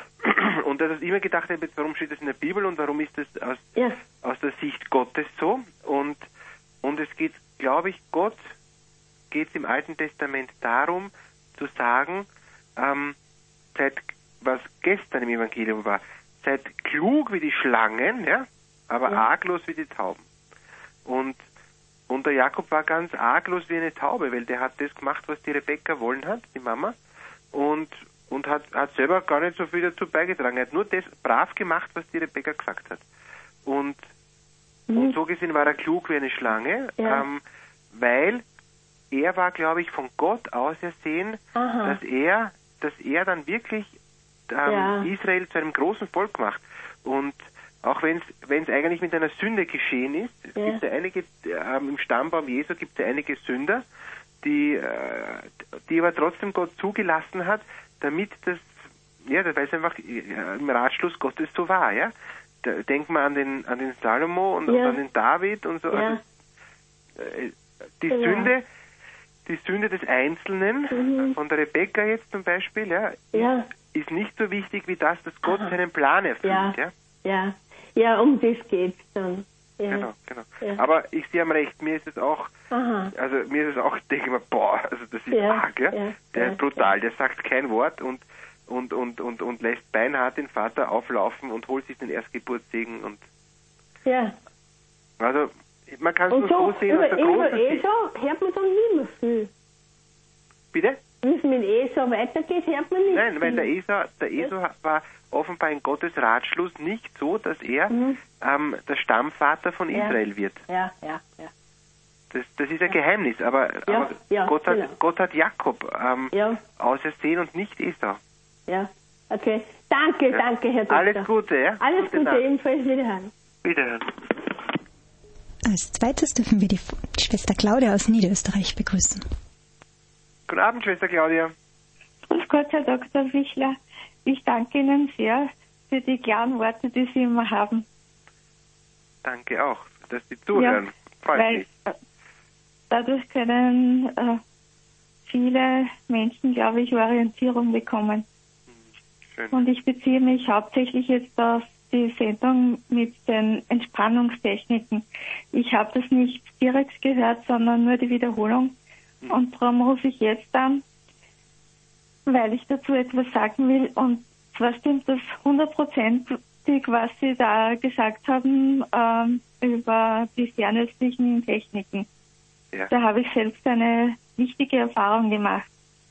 Und dass ich immer gedacht habe, warum steht das in der Bibel und warum ist das aus, Ja. aus der Sicht Gottes so? Und, und es geht, glaube ich, Gott geht es im Alten Testament darum, zu sagen, ähm, seid, was gestern im Evangelium war, seid klug wie die Schlangen, ja, aber Ja. arglos wie die Tauben. Und, und der Jakob war ganz arglos wie eine Taube, weil der hat das gemacht, was die Rebekka wollen hat, die Mama, und, und hat, hat selber gar nicht so viel dazu beigetragen. Er hat nur das brav gemacht, was die Rebekka gesagt hat. Und, Mhm. und so gesehen war er klug wie eine Schlange, Ja. ähm, weil er war, glaube ich, von Gott ausersehen, Aha. dass er, dass er dann wirklich ähm, Ja. Israel zu einem großen Volk macht. Und auch wenn es eigentlich mit einer Sünde geschehen ist, es Ja. gibt ja einige, ähm, im Stammbaum Jesu gibt es ja einige Sünder, die, äh, die aber trotzdem Gott zugelassen hat, damit das, ja, weil es einfach äh, im Ratschluss Gottes so war, ja. Da, denkt man an den, an den Salomo und, Ja. und an den David und so. Ja. Also, äh, die Genau. Sünde, die Sünde des Einzelnen, Mhm. von der Rebekka jetzt zum Beispiel, ja, Ja. ist nicht so wichtig wie das, dass Gott Aha. seinen Plan erfüllt, Ja. ja. Ja. Ja, um das geht's dann. Ja. Genau, genau. Ja. Aber ich Sie haben recht, mir ist es auch, Aha. also mir ist es auch, ich denke mir, boah, also das ist Ja, arg, ja. ja, Der ja, ist brutal, der sagt kein Wort und und und und und lässt beinhart den Vater auflaufen und holt sich den Erstgeburtssegen und Ja. also man kann es nur Und so, so sehen aus über, der über großen Sicht. Esau hört man dann nicht mehr viel. Bitte? Wie es mit Esau weitergeht, hört man nicht Nein, weil viel. der Esau, der Esau war offenbar in Gottes Ratschluss nicht so, dass er Mhm. ähm, der Stammvater von Ja. Israel wird. Ja, ja, ja. Das, das ist ein Geheimnis, aber, Ja, aber ja, Gott, hat, genau. Gott hat Jakob ähm, Ja, ausersehen und nicht Esau. ja. Okay. Danke, Ja. danke, Herr Doktor. Alles Gute, ja? Alles Gute Gute, Nacht. ebenfalls wiederhören. Wiederhören. Als zweites dürfen wir die die Schwester Claudia aus Niederösterreich begrüßen. Guten Abend, Schwester Claudia. Grüß Gott, Herr Doktor Wichler. Ich danke Ihnen sehr für die klaren Worte, die Sie immer haben. Danke auch, dass Sie zuhören. Freut weil mich. äh, dadurch können äh, viele Menschen, glaube ich, Orientierung bekommen. Schön. Und ich beziehe mich hauptsächlich jetzt auf die Sendung mit den Entspannungstechniken. Ich habe das nicht direkt gehört, sondern nur die Wiederholung. Mhm. Und darum rufe ich jetzt an, weil ich dazu etwas sagen will. Und zwar stimmt das hundertprozentig, was Sie da gesagt haben ähm, über die fernöstlichen Techniken. Ja. Da habe ich selbst eine wichtige Erfahrung gemacht.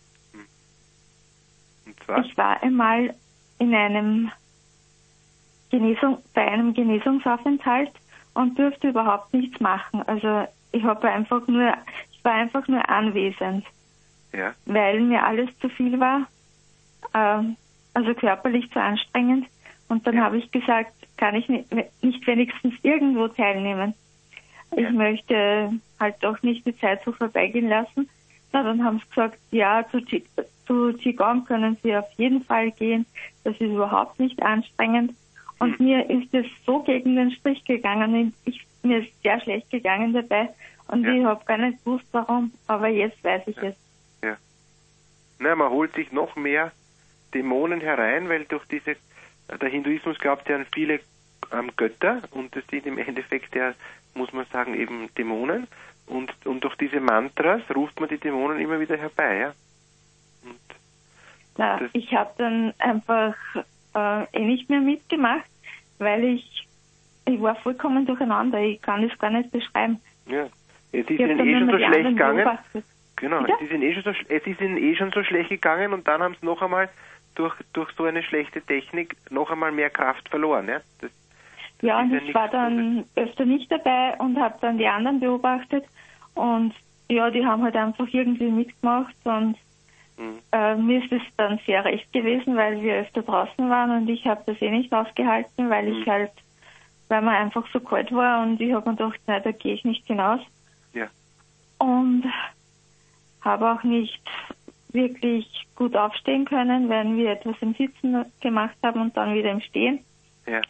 Und zwar? Ich war einmal in einem Genesung, bei einem Genesungsaufenthalt und durfte überhaupt nichts machen. Also ich habe einfach nur, ich war einfach nur anwesend, Ja. weil mir alles zu viel war, ähm, also körperlich zu anstrengend. Und dann Ja. habe ich gesagt, kann ich nicht, nicht wenigstens irgendwo teilnehmen. Ja. Ich möchte halt doch nicht die Zeit so vorbeigehen lassen. Na, dann haben sie gesagt, ja, zu, Qi- zu Qigong können Sie auf jeden Fall gehen. Das ist überhaupt nicht anstrengend. Und Hm. mir ist es so gegen den Strich gegangen. Ich, mir ist sehr schlecht gegangen dabei. Und Ja. ich habe gar nicht gewusst, warum. Aber jetzt weiß ich es. Na, man holt sich noch mehr Dämonen herein, weil durch diese, der Hinduismus glaubt ja an viele ähm, Götter und das sind im Endeffekt ja muss man sagen, eben Dämonen. Und, und durch diese Mantras ruft man die Dämonen immer wieder herbei. Ja? Und Na, ich habe dann einfach äh, eh nicht mehr mitgemacht, weil ich, ich war vollkommen durcheinander. Ich kann das gar nicht beschreiben. Ja, es ist ihnen eh schon so schlecht gegangen. Beobachtet. Genau, Bitte? es ist, ihnen eh schon so, es ist ihnen eh schon so schlecht gegangen und dann haben sie noch einmal durch, durch so eine schlechte Technik noch einmal mehr Kraft verloren. Ja, das, das Ja, und ist ich war dann öfter nicht dabei und habe dann die anderen beobachtet. Und ja, die haben halt einfach irgendwie mitgemacht und Mhm. äh, mir ist es dann sehr recht gewesen, weil wir öfter draußen waren und ich habe das eh nicht ausgehalten, weil ich Mhm. halt, weil mir einfach so kalt war und ich habe mir gedacht, nein, da gehe ich nicht hinaus. Ja. Und habe auch nicht wirklich gut aufstehen können, wenn wir etwas im Sitzen gemacht haben und dann wieder im Stehen. Ja.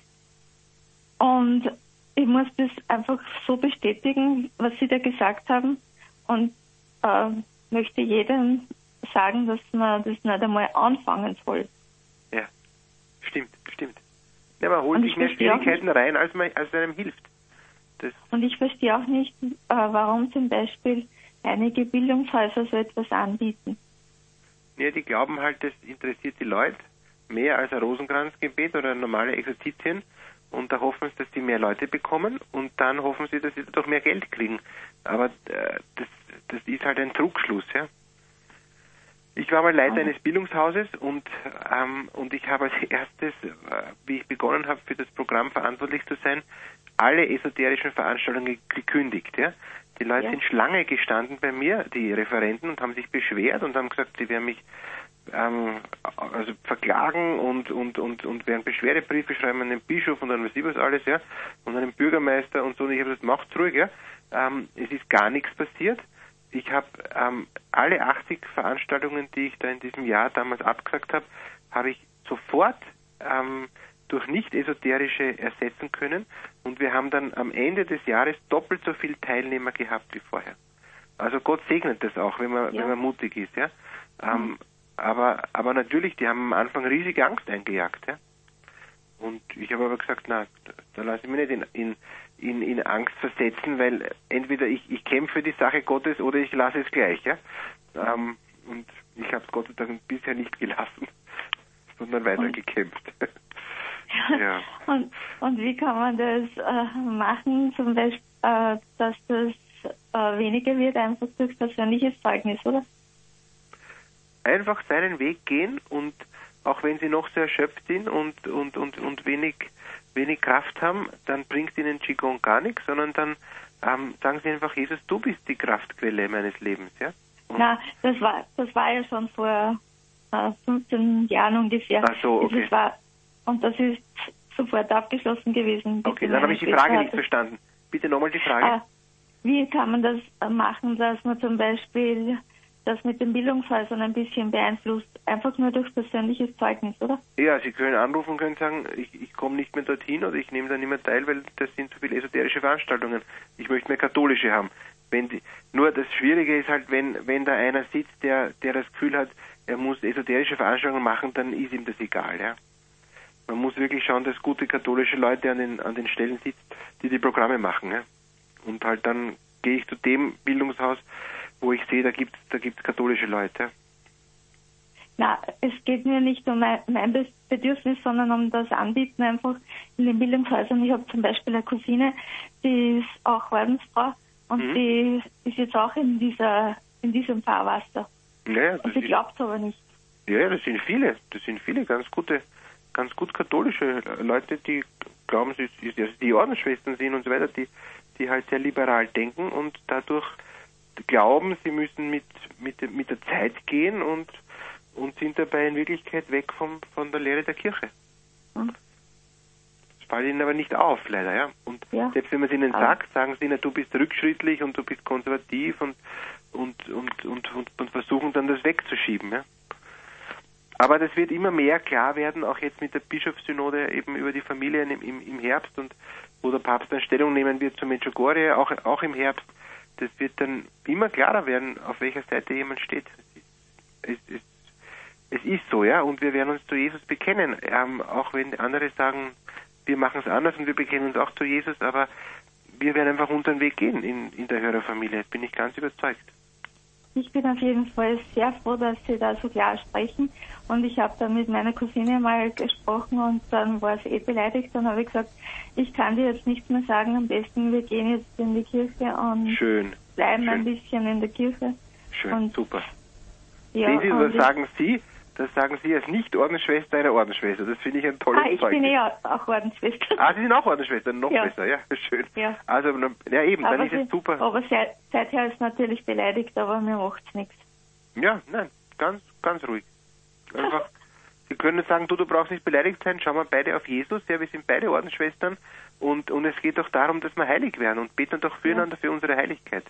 Und ich muss das einfach so bestätigen, was Sie da gesagt haben und äh, möchte jedem sagen, dass man das nicht einmal anfangen soll. Ja, stimmt, stimmt. Ja, man holt Und sich ich mehr verstehe auch Schwierigkeiten rein, als, man, als einem hilft. Das, Und ich verstehe auch nicht, äh, warum zum Beispiel einige Bildungshäuser so etwas anbieten. ja, die glauben halt, das interessiert die Leute mehr als ein Rosenkranzgebet oder normale Exerzitien. Und da hoffen sie, dass sie mehr Leute bekommen und dann hoffen sie, dass sie dadurch mehr Geld kriegen. Aber äh, das, das ist halt ein Trugschluss, ja. Ich war mal Leiter eines Bildungshauses und ähm, und ich habe als erstes, äh, wie ich begonnen habe, für das Programm verantwortlich zu sein, alle esoterischen Veranstaltungen gekündigt, ja. Die Leute Ja. sind Schlange gestanden bei mir, die Referenten, und haben sich beschwert und haben gesagt, sie werden mich ähm, also verklagen und und und und werden Beschwerdebriefe schreiben an den Bischof und an was ich was alles, ja, und an den Bürgermeister und so. Und ich habe gesagt, macht's ruhig, ja. Ähm, es ist gar nichts passiert. Ich habe ähm, alle achtzig Veranstaltungen, die ich da in diesem Jahr damals abgesagt habe, habe ich sofort ähm, durch nicht-esoterische ersetzen können. Und wir haben dann am Ende des Jahres doppelt so viele Teilnehmer gehabt wie vorher. Also Gott segnet das auch, wenn man, Ja. wenn man mutig ist. Ja? Ähm, mhm. aber, aber natürlich, die haben am Anfang riesige Angst eingejagt. Ja? Und ich habe aber gesagt, na, da, da lasse ich mich nicht in, in, in, in Angst versetzen, weil entweder ich, ich kämpfe für die Sache Gottes oder ich lasse es gleich. Ja? Ähm, und ich habe es Gott sei Dank bisher nicht gelassen, sondern weiter gekämpft. Ja. Und, und wie kann man das äh, machen, zum Beispiel, äh, dass das äh, weniger wird, einfach durch persönliches Zeugnis, oder? Einfach seinen Weg gehen und auch wenn sie noch so erschöpft sind und, und, und, und wenig, wenig Kraft haben, dann bringt ihnen Qigong gar nichts, sondern dann ähm, sagen sie einfach, Jesus, du bist die Kraftquelle meines Lebens. Ja? Und Na, das war, das war ja schon vor äh, fünfzehn Jahren ungefähr. Ach so, okay. Das war, und das ist sofort abgeschlossen gewesen. Okay, dann habe ich die Frage nicht verstanden. Bitte nochmal die Frage. Äh, wie kann man das äh, machen, dass man zum Beispiel das mit den Bildungshäusern ein bisschen beeinflusst? Einfach nur durch persönliches Zeugnis, oder? Ja, Sie können anrufen und können sagen, ich, ich komme nicht mehr dorthin oder ich nehme da nicht mehr teil, weil das sind zu viele esoterische Veranstaltungen. Ich möchte mehr katholische haben. Wenn die, nur das Schwierige ist halt, wenn, wenn da einer sitzt, der, der das Gefühl hat, er muss esoterische Veranstaltungen machen, dann ist ihm das egal, ja. Man muss wirklich schauen, dass gute katholische Leute an den, an den Stellen sitzen, die die Programme machen, ja. Und halt dann gehe ich zu dem Bildungshaus, wo ich sehe, da gibt es da gibt's katholische Leute. Na, es geht mir nicht um mein, mein Bedürfnis, sondern um das Anbieten einfach in den Bildungshäusern. Ich habe zum Beispiel eine Cousine, die ist auch Ordensfrau und mhm. die ist jetzt auch in dieser in diesem Fahrwasser. Ja, und sie glaubt es aber nicht. Ja, das sind viele, das sind viele ganz gute, ganz gut katholische Leute, die glauben, sie, also die Ordensschwestern sind und so weiter, die, die halt sehr liberal denken und dadurch glauben, sie müssen mit, mit, mit der Zeit gehen und, und sind dabei in Wirklichkeit weg vom, von der Lehre der Kirche. Hm. Das fällt ihnen aber nicht auf, leider, ja. Und ja. selbst wenn man es ihnen aber sagt, sagen sie ihnen, du bist rückschrittlich und du bist konservativ und, und, und, und, und, und versuchen dann das wegzuschieben, ja. Aber das wird immer mehr klar werden, auch jetzt mit der Bischofssynode eben über die Familien im, im, im Herbst und wo der Papst dann Stellung nehmen wird zur Medjugorje, auch, auch im Herbst. Das wird dann immer klarer werden, auf welcher Seite jemand steht. Es, es, es ist so, ja, und wir werden uns zu Jesus bekennen, ähm, auch wenn andere sagen, wir machen es anders und wir bekennen uns auch zu Jesus, aber wir werden einfach unseren Weg gehen in, in der Hörerfamilie, bin ich ganz überzeugt. Ich bin auf jeden Fall sehr froh, dass Sie da so klar sprechen. Und ich habe dann mit meiner Cousine mal gesprochen und dann war sie eh beleidigt. Dann habe ich gesagt, ich kann dir jetzt nichts mehr sagen. Am besten, wir gehen jetzt in die Kirche und Schön. bleiben Schön. ein bisschen in der Kirche. Schön, und, super. Ja, Sehen Sie, und das sagen Sie, das sagen Sie als Nicht-Ordensschwester einer Ordensschwester. Das finde ich ein tolles ah, ich Zeugnis. bin eh auch Ordensschwester. Ah, Sie sind auch Ordensschwester, noch Ja. besser, ja, schön. Ja. Also, ja eben, dann aber ist es sie, super. Aber seit, seither ist natürlich beleidigt, aber mir macht's nichts. Ja, nein, ganz, ganz ruhig. Einfach, Sie können sagen, du, du brauchst nicht beleidigt sein, schauen wir beide auf Jesus, ja, wir sind beide Ordensschwestern und, und es geht doch darum, dass wir heilig werden und beten doch füreinander für unsere Heiligkeit.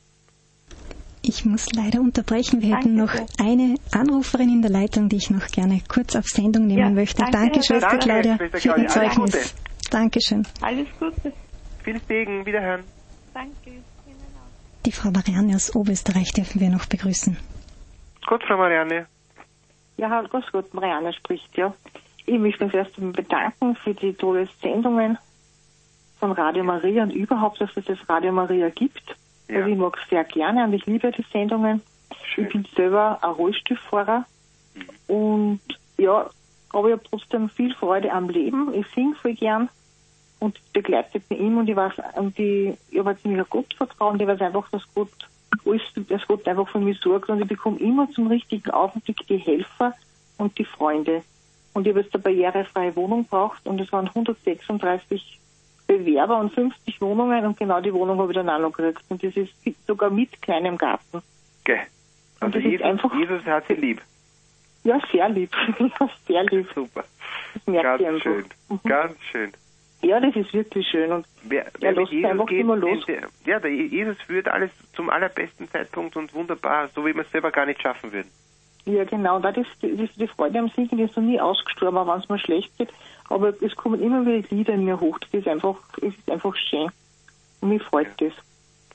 Ich muss leider unterbrechen. Wir Danke hätten noch sehr. eine Anruferin in der Leitung, die ich noch gerne kurz auf Sendung nehmen Ja, möchte. danke, Danke, Herr Schwester Danke, Claudia, Schwester für Ihr Claudia. Alles Zeugnis. Dankeschön. Alles Gute. Viel Segen, wiederhören. Danke. Ihnen auch. Die Frau Marianne aus Oberösterreich dürfen wir noch begrüßen. Gott, Frau Marianne. Ja, grüß Gott, Marianne spricht, ja. Ich möchte mich erst einmal bedanken für die tollen Sendungen von Radio Maria und überhaupt, dass es das Radio Maria gibt. Ja. Also ich mag es sehr gerne und ich liebe die Sendungen. Schön. Ich bin selber ein Rollstuhlfahrer Mhm. und ja, aber ich habe trotzdem viel Freude am Leben. Ich singe voll gern und begleitet mich immer und ich weiß, und ich, ich habe ziemlich ein Gottvertrauen, ich weiß einfach, dass Gott alles, dass Gott einfach für mich sorgt und ich bekomme immer zum richtigen Augenblick die Helfer und die Freunde. Und ich habe jetzt eine barrierefreie Wohnung gebraucht und es waren hundertsechsunddreißig Bewerber und fünfzig Wohnungen und genau die Wohnung habe ich dann auch noch gekriegt. Und das ist sogar mit kleinem Garten. Okay. Also das ist Jesus, einfach- Jesus hat Sie lieb. Ja, sehr lieb. sehr lieb. Super. Das merkt ihr Ganz einfach. schön. Mhm. Ganz schön. Ja, das ist wirklich schön. Und Wer, Ja, wer mit lasst Jesus einfach geht, immer los. der, ja, der Jesus führt alles zum allerbesten Zeitpunkt und wunderbar, so wie wir es selber gar nicht schaffen würden. ja, genau, da das, das, die Freude am Singen die ist noch nie ausgestorben, auch wenn es mir schlecht geht. Aber es kommen immer wieder Lieder in mir hoch. Das ist einfach, es ist einfach schön. Und mich freut Ja. das.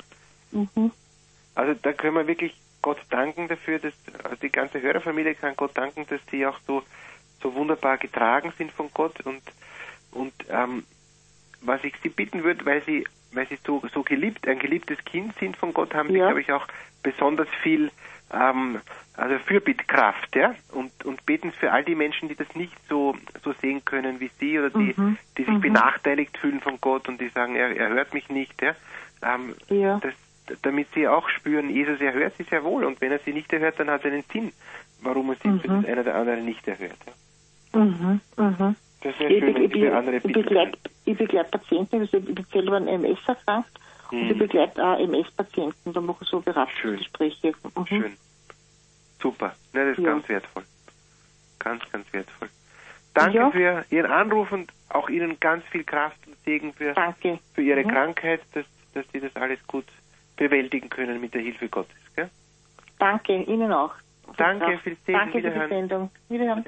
Mhm. Also da können wir wirklich Gott danken dafür, dass also die ganze Hörerfamilie kann Gott danken, dass die auch so so wunderbar getragen sind von Gott und und ähm, was ich Sie bitten würde, weil Sie weil Sie so so geliebt ein geliebtes Kind sind von Gott, haben Sie Ja. glaube ich auch besonders viel ähm, also Fürbittkraft, ja, und und beten für all die Menschen, die das nicht so so sehen können wie Sie oder die Mhm. die sich Mhm. benachteiligt fühlen von Gott und die sagen, er, er hört mich nicht, ja. Ähm, Ja. das, damit sie auch spüren, Jesus erhört sie sehr wohl und wenn er sie nicht erhört, dann hat es einen Sinn, warum er sie Mhm. für das einer der anderen nicht erhört. Ja. Mhm. Mhm. Das wäre Ich, schön, wenn ich, Sie für andere ich, bitten begleite, ich begleite Patienten, also ich bin selber an M S erkrankt und ich Mhm. begleite auch M S-Patienten, da mache ich so Beratungsgespräche. Mhm. Schön. Super. Ja, das ist Ja. ganz wertvoll. Ganz, ganz wertvoll. Danke Ja. für Ihren Anruf und auch Ihnen ganz viel Kraft und Segen für, Danke. für Ihre Mhm. Krankheit, dass, dass Sie das alles gut bewältigen können mit der Hilfe Gottes. Gell? Danke, Ihnen auch. Danke, viel Segen, Danke für die wiederhören. Sendung. Wiederhören.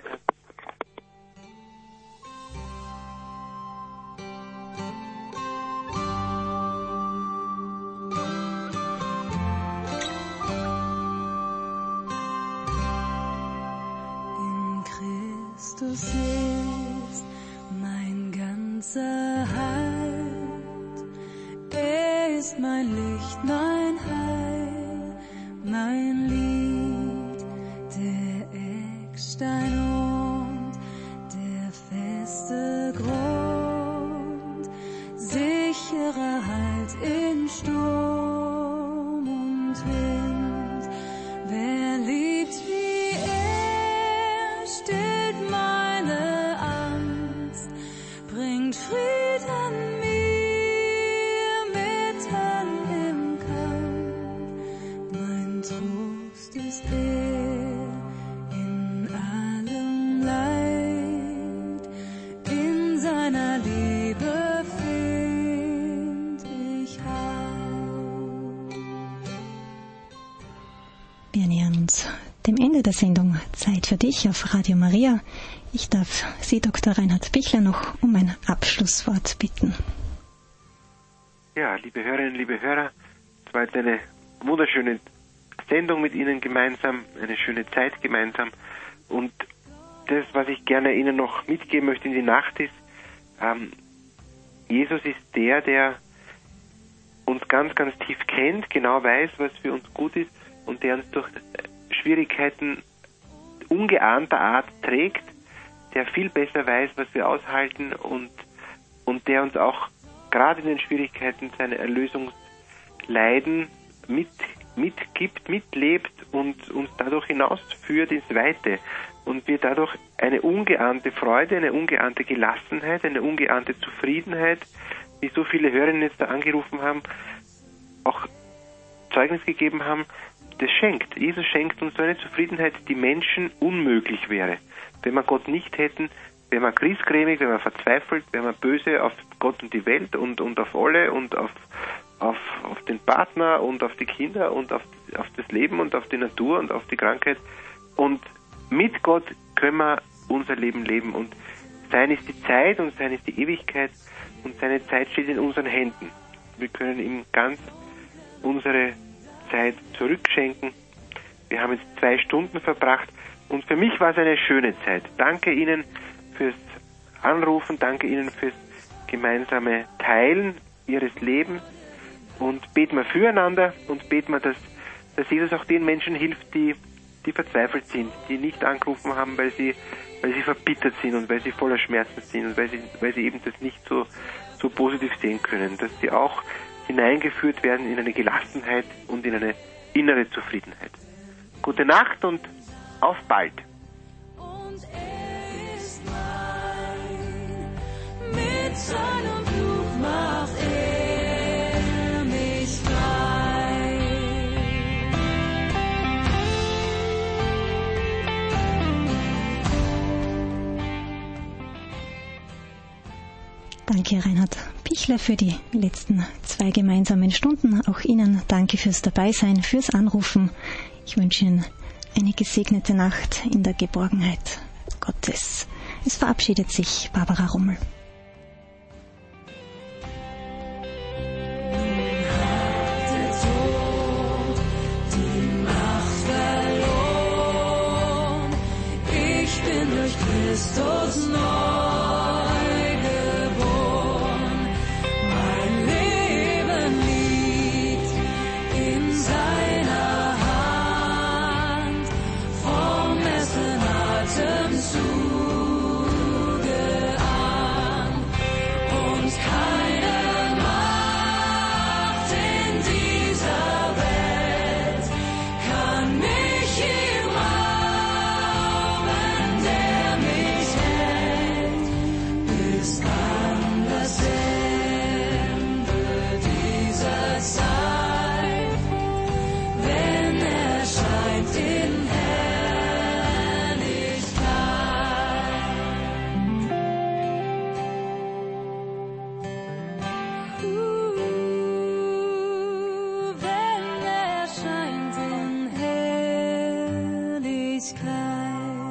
In Christus ist mein ganzer Halt. Er ist mein Licht, mein Heil, mein Lied, der Eckstein und der feste Grund, sicherer Halt in Sturm und Wind. Wer liebt wie er, stillt meine Angst, bringt Frieden mir mitten im Kampf. Mein Trost ist er in allem Leid, in seiner Liebe find ich Halt. Wir nähern uns dem Ende der Sendung Zeit für dich auf Radio Maria. Ich darf Sie, Doktor Reinhard Bichler, noch um ein Abschlusswort bitten. Ja, liebe Hörerinnen, liebe Hörer, es war jetzt eine wunderschöne Sendung mit Ihnen gemeinsam, eine schöne Zeit gemeinsam. Und das, was ich gerne Ihnen noch mitgeben möchte in die Nacht ist, ähm, Jesus ist der, der, uns ganz, ganz tief kennt, genau weiß, was für uns gut ist und der uns durch Schwierigkeiten ungeahnter Art trägt, der viel besser weiß, was wir aushalten und, und der uns auch gerade in den Schwierigkeiten seine Erlösungsleiden mit, mitgibt, mitlebt und uns dadurch hinausführt ins Weite und wir dadurch eine ungeahnte Freude, eine ungeahnte Gelassenheit, eine ungeahnte Zufriedenheit, wie so viele Hörerinnen jetzt da angerufen haben, auch Zeugnis gegeben haben, das schenkt. Jesus schenkt uns so eine Zufriedenheit, die Menschen unmöglich wäre. Wenn wir Gott nicht hätten, wäre man griesgrämig, wäre man verzweifelt, wäre man böse auf Gott und die Welt und, und auf alle und auf, auf, auf den Partner und auf die Kinder und auf, auf das Leben und auf die Natur und auf die Krankheit. Und mit Gott können wir unser Leben leben. Und sein ist die Zeit und sein ist die Ewigkeit und seine Zeit steht in unseren Händen. Wir können ihm ganz unsere Zeit zurückschenken. Wir haben jetzt zwei Stunden verbracht und für mich war es eine schöne Zeit. Danke Ihnen fürs Anrufen, danke Ihnen fürs gemeinsame Teilen Ihres Lebens und beten wir füreinander und beten wir, dass, dass Jesus auch den Menschen hilft, die, die verzweifelt sind, die nicht angerufen haben, weil sie, weil sie verbittert sind und weil sie voller Schmerzen sind und weil sie, weil sie eben das nicht so, so positiv sehen können, dass sie auch hineingeführt werden in eine Gelassenheit und in eine innere Zufriedenheit. Gute Nacht und auf bald. Und er ist mein, mit seinem Blut macht er mich frei. Danke, Reinhard Pichler, für die letzten zwei gemeinsamen Stunden. Auch Ihnen danke fürs Dabeisein, fürs Anrufen. Ich wünsche Ihnen eine gesegnete Nacht in der Geborgenheit Gottes. Es verabschiedet sich Barbara Rummel. Die Macht verloren, ich bin durch Christus neu geboren. Mein Leben liegt in seiner Hand, vom ersten Atemzuge an. Und keine Macht in dieser Welt kann mich ihm rauben, der mich hält, bis an das Ende dieser Zeit, wenn er scheint in Herrlichkeit. Uh, wenn er scheint in Herrlichkeit.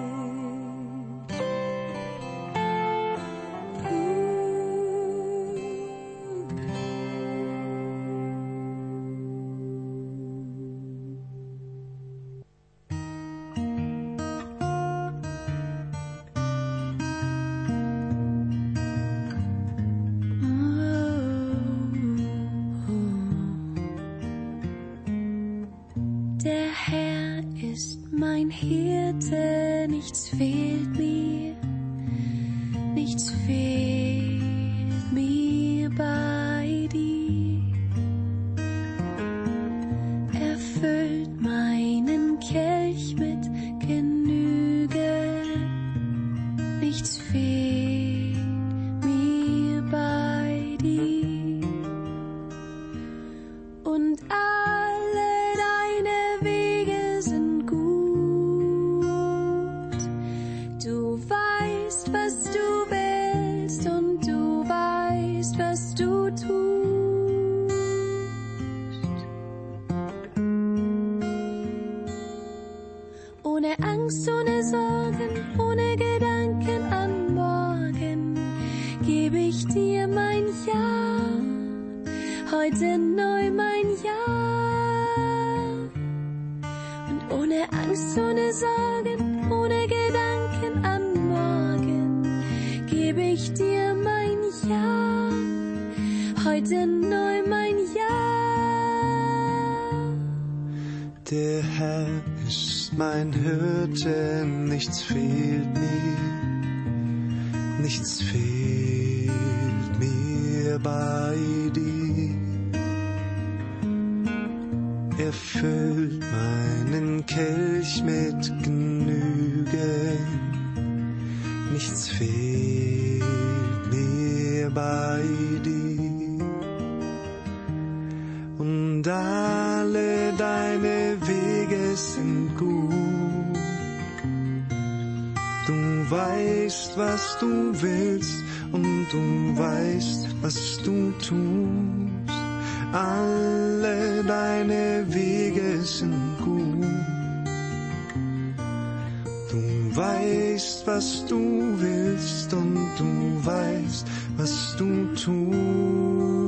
Der Herr ist mein Hirte, nichts fehlt mir, nichts fehlt mir bei dir. Er füllt meinen Kelch mit Genüge, nichts fehlt mir bei dir. Und alle deine Wege sind gut. Du weißt, was du willst und du weißt, was du tust. Ohne Angst, ohne Sorgen, ohne Gedanken an morgen, gebe ich dir mein Ja, heute neu mein Ja. Und ohne Angst, ohne Sorgen, ohne Gedanken an morgen, gebe ich dir mein Ja, heute neu mein Ja. Der Herr ist mein Hirte, nichts fehlt mir, nichts fehlt mir bei dir. Er füllt meinen Kelch mit Genüge, nichts fehlt mir bei dir. Und alle deine Wege sind gut. Du weißt, was du willst, und du weißt, was du tust. Alle deine Wege sind gut. Du weißt, was du willst, und du weißt, was du tust.